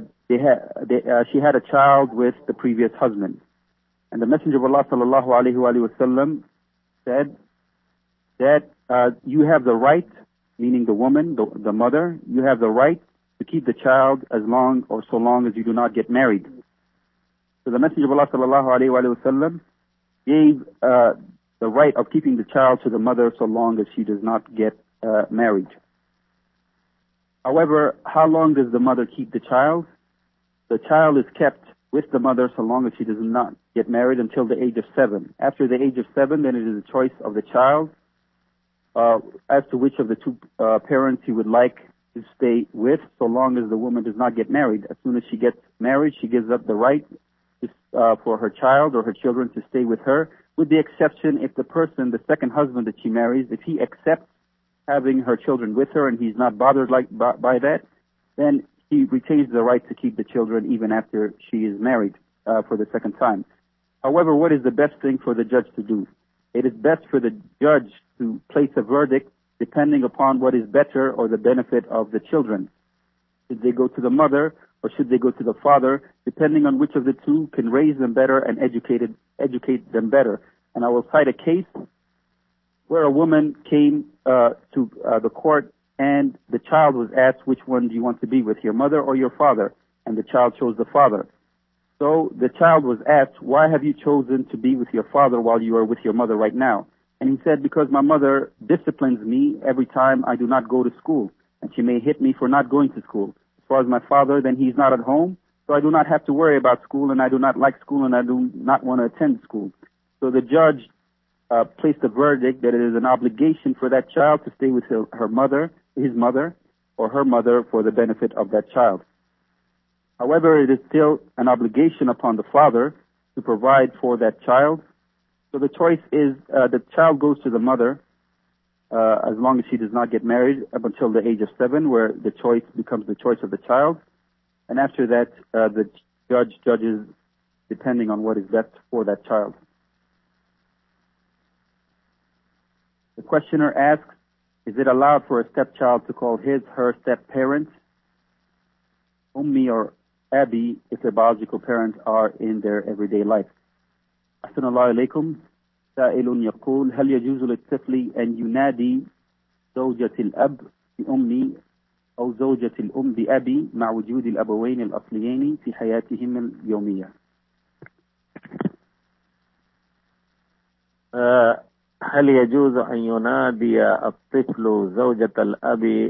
she had a child with the previous husband. And the Messenger of Allah sallallahu alaihi wasallam said that you have the right, meaning the woman, the mother, you have the right to keep the child as long or so long as you do not get married. So the Messenger of Allah sallallahu alaihi wasallam gave the right of keeping the child to the mother so long as she does not get married. However, how long does the mother keep the child? The child is kept with the mother so long as she does not get married until the age of 7. After the age of 7, then it is a choice of the child as to which of the two parents he would like to stay with, so long as the woman does not get married. As soon as she gets married, she gives up the right for her child or her children to stay with her, with the exception if the person, the second husband that she marries, if he accepts having her children with her and he's not bothered by that, then he retains the right to keep the children even after she is married for the second time. However, what is the best thing for the judge to do? It is best for the judge to place a verdict depending upon what is better or the benefit of the children. Should they go to the mother or should they go to the father, depending on which of the two can raise them better and educate them better. And I will cite a case where a woman came to the court and the child was asked, which one do you want to be with, your mother or your father? And the child chose the father. So the child was asked, why have you chosen to be with your father while you are with your mother right now? And he said, because my mother disciplines me every time I do not go to school, and she may hit me for not going to school. As far as my father, then he's not at home, so I do not have to worry about school, and I do not like school, and I do not want to attend school. So the judge placed a verdict that it is an obligation for that child to stay with her mother, his mother, or her mother for the benefit of that child. However, it is still an obligation upon the father to provide for that child. So the choice is the child goes to the mother as long as she does not get married up until the age of 7, where the choice becomes the choice of the child. And after that, the judge judges depending on what is best for that child. The questioner asks, is it allowed for a stepchild to call her step-parent Ummi or Abi if their biological parents are in their everyday life? أحسن الله إليكم. سائل يقول هل يجوز للطفل أن ينادي زوجة الأب بأمي أو زوجة الأم بأبي مع وجود الأبوين الأصليين في حياتهم اليومية؟ هل يجوز أن ينادي الطفل زوجة الأب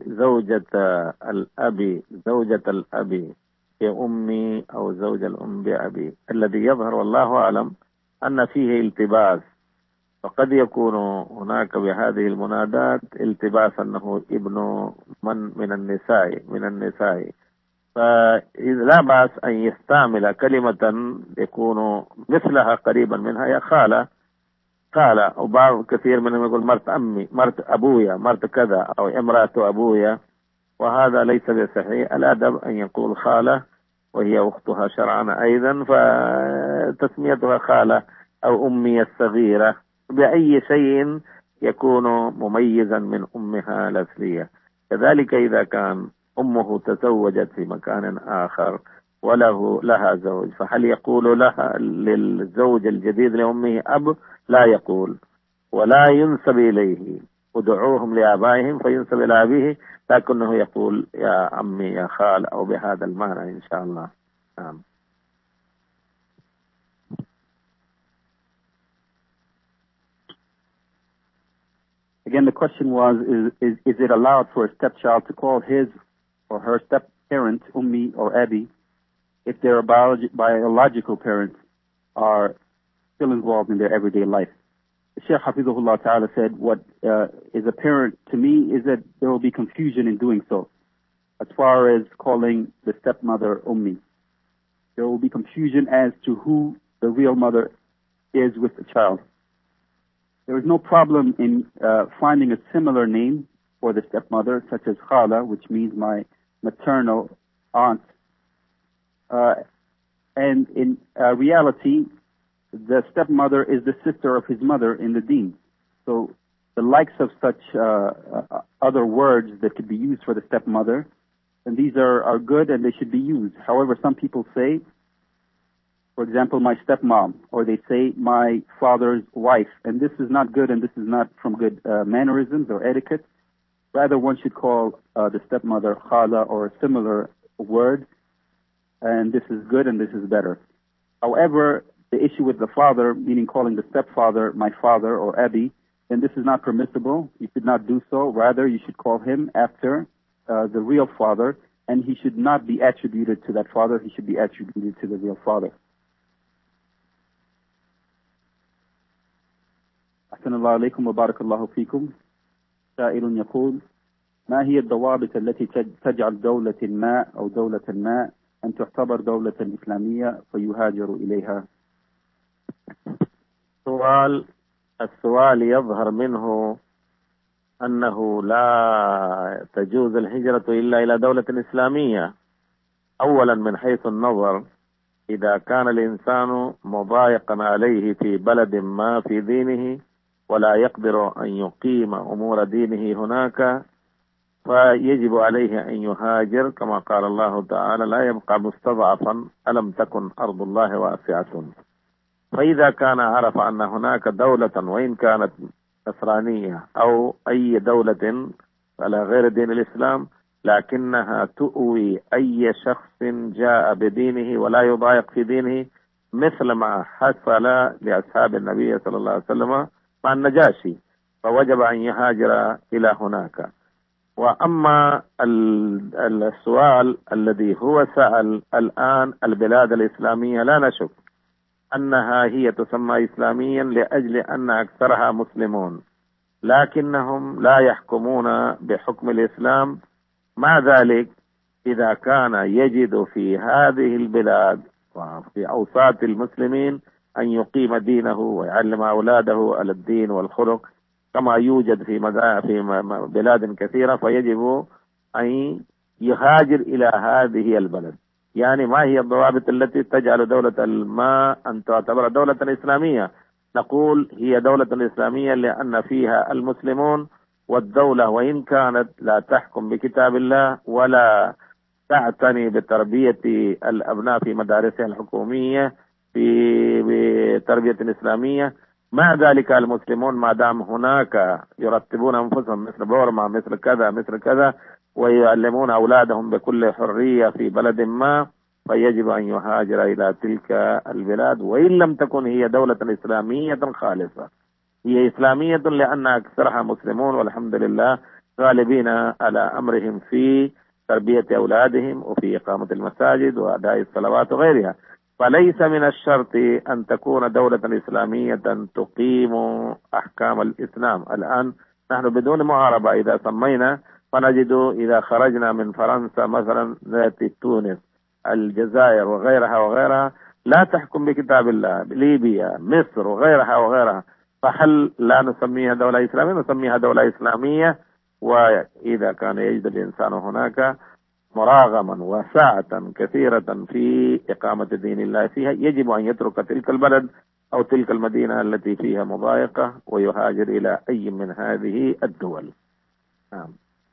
زوجة الأب بأمي أو زوج الأم بأبي؟ الذي يظهر والله أعلم أن فيه التباس، فقد يكون هناك بهذه المنادات التباس أنه ابن من النساء، فلا بأس أن يستعمل كلمة يكون مثلها قريبا منها، يا خالة، وبعض كثير منهم يقول مرت أمي، مرت أبويا، مرت كذا، أو امرأة أبويا، وهذا ليس بصحيح. الأدب أن يقول خالة وهي أختها شرعا أيضا، فتسميتها خالة أو أمي الصغيرة بأي شيء يكون مميزا من أمها الأصلية. كذلك إذا كان أمه تزوجت في مكان آخر لها زوج، فهل يقول لها للزوج الجديد لأمه أب؟ لا يقول، ولا ينسب إليه، ودعوهم لآبائهم فينسب إلى أبيه، لكنه يقول يا عمي يا خال أو بهذا المعنى إن شاء الله. نعم. Again, the question was, is it allowed for a stepchild to call his or her step-parent Ummi or Abi if their biological parents are still involved in their everyday life? The Shaykh Hafizahullah Ta'ala said, what is apparent to me is that there will be confusion in doing so. As far as calling the stepmother Ummi, there will be confusion as to who the real mother is with the child. There is no problem in finding a similar name for the stepmother, such as Khala, which means my maternal aunt. And in reality, the stepmother is the sister of his mother in the deen. So the likes of such other words that could be used for the stepmother, and these are good and they should be used. However, some people say, for example, my stepmom, or they say my father's wife, and this is not good and this is not from good mannerisms or etiquette. Rather, one should call the stepmother khala or a similar word, and this is good and this is better. However, the issue with the father, meaning calling the stepfather my father or abi, then this is not permissible. You should not do so. Rather, you should call him after the real father, and he should not be attributed to that father. He should be attributed to the real father. أحسن الله عليكم وبارك الله فيكم. سائل يقول: ما هي الضوابط التي تجعل دولة ما أو دولة ما أن تعتبر دولة إسلامية فيهاجر إليها؟ السؤال يظهر منه أنه لا تجوز الهجرة إلا إلى دولة إسلامية. أولا من حيث النظر، إذا كان الإنسان مضايقا عليه في بلد ما في دينه ولا يقدر أن يقيم أمور دينه هناك، فيجب عليه أن يهاجر، كما قال الله تعالى: لا يبقى مستضعفا ألم تكن أرض الله واسعة. فإذا كان عرف أن هناك دولة وإن كانت نصرانية أو أي دولة على غير دين الإسلام لكنها تؤوي أي شخص جاء بدينه ولا يضايق في دينه، مثل ما حصل لأصحاب النبي صلى الله عليه وسلم مع النجاشي، فوجب أن يهاجر إلى هناك. وأما السؤال الذي هو سأل الآن، البلاد الإسلامية لا نشك أنها هي تسمى إسلاميا لأجل أن أكثرها مسلمون، لكنهم لا يحكمون بحكم الإسلام. مع ذلك إذا كان يجد في هذه البلاد وفي أوساط المسلمين أن يقيم دينه ويعلم أولاده على الدين والخلق كما يوجد في بلاد كثيرة، فيجب أن يهاجر إلى هذه البلد. يعني ما هي الضوابط التي تجعل دولة الماء أن تعتبر دولة إسلامية؟ نقول هي دولة إسلامية لأن فيها المسلمون، والدولة وإن كانت لا تحكم بكتاب الله ولا تعتني بتربية الأبناء في مدارسها الحكومية بتربية إسلامية، مع ذلك المسلمون ما دام هناك يرتبون أنفسهم مثل بورما مثل كذا مثل كذا ويعلمون أولادهم بكل حرية في بلد ما، فيجب أن يهاجر إلى تلك البلاد، وإن لم تكن هي دولة إسلامية خالصة. هي إسلامية لأن أكثرها مسلمون والحمد لله غالبين على أمرهم في تربية أولادهم وفي إقامة المساجد وأداء الصلوات وغيرها. فليس من الشرط أن تكون دولة إسلامية تقيم أحكام الإسلام. الآن نحن بدون معارضة إذا سمينا فنجد إذا خرجنا من فرنسا مثلا ذات تونس الجزائر وغيرها لا تحكم بكتاب الله، ليبيا مصر وغيرها، فهل لا نسميها دولة إسلامية؟ نسميها دولة إسلامية. وإذا كان يجد الإنسان هناك مراغما وسعة كثيرة في إقامة دين الله فيها، يجب أن يترك تلك البلد أو تلك المدينة التي فيها مضايقة ويهاجر إلى أي من هذه الدول. نعم.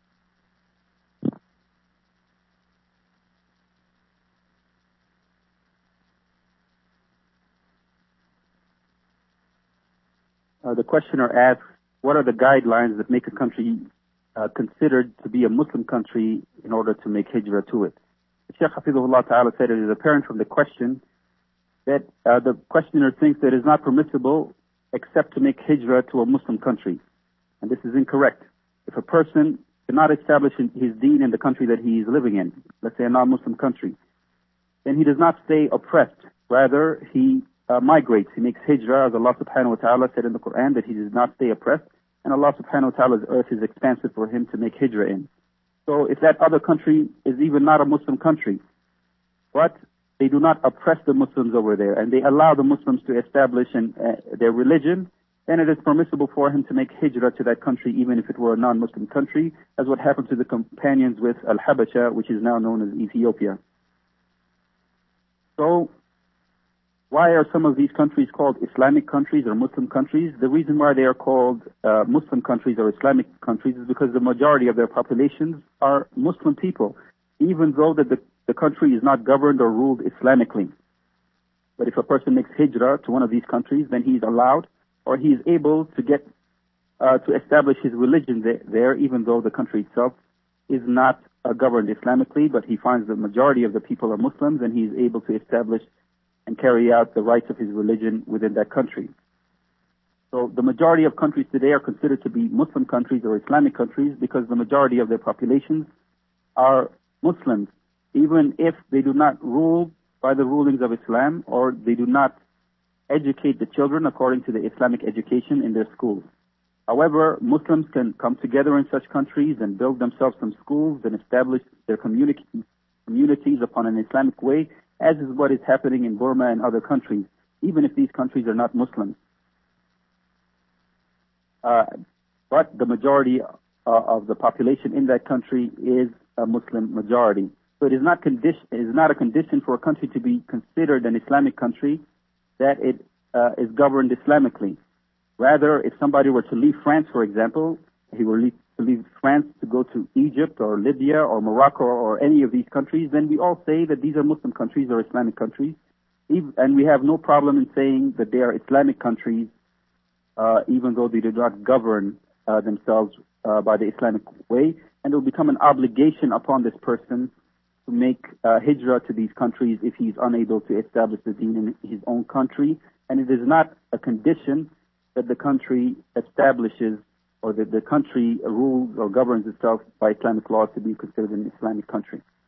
The questioner asks, what are the guidelines that make a country considered to be a Muslim country in order to make hijrah to it? Sheikh Hafidhullah Ta'ala said it is apparent from the question that the questioner thinks that it is not permissible except to make hijrah to a Muslim country. And this is incorrect. If a person cannot establish his deen in the country that he is living in, let's say a non-Muslim country, then he does not stay oppressed. Rather, he migrates. He makes hijrah, as Allah subhanahu wa ta'ala said in the Quran, that he does not stay oppressed. And Allah subhanahu wa ta'ala's earth is expansive for him to make hijrah in. So if that other country is even not a Muslim country, but they do not oppress the Muslims over there, and they allow the Muslims to establish their religion, then it is permissible for him to make hijrah to that country, even if it were a non-Muslim country, as what happened to the companions with Al-Habasha, which is now known as Ethiopia. So, why are some of these countries called Islamic countries or Muslim countries? The reason why they are called Muslim countries or Islamic countries is because the majority of their populations are Muslim people. even though that the country is not governed or ruled Islamically. But if a person makes hijrah to one of these countries, then he's allowed, or he is able to get to establish his religion there, even though the country itself is not governed Islamically, but he finds the majority of the people are Muslims, and he is able to establish and carry out the rights of his religion within that country. So the majority of countries today are considered to be Muslim countries or Islamic countries because the majority of their populations are Muslims, even if they do not rule by the rulings of Islam, or they do not educate the children according to the Islamic education in their schools. However, Muslims can come together in such countries and build themselves some schools and establish their communities upon an Islamic way, as is what is happening in Burma and other countries, even if these countries are not Muslims. But the majority of the population in that country is a Muslim majority. So it is not a condition for a country to be considered an Islamic country that it is governed Islamically. Rather, if somebody were to leave France, for example, he were to leave France to go to Egypt or Libya or Morocco or any of these countries, then we all say that these are Muslim countries or Islamic countries. And we have no problem in saying that they are Islamic countries, even though they do not govern themselves by the Islamic way. And it will become an obligation upon this person to make hijrah to these countries if he is unable to establish the deen in his own country. And it is not a condition that the country establishes or that the country rules or governs itself by Islamic laws to be considered an Islamic country.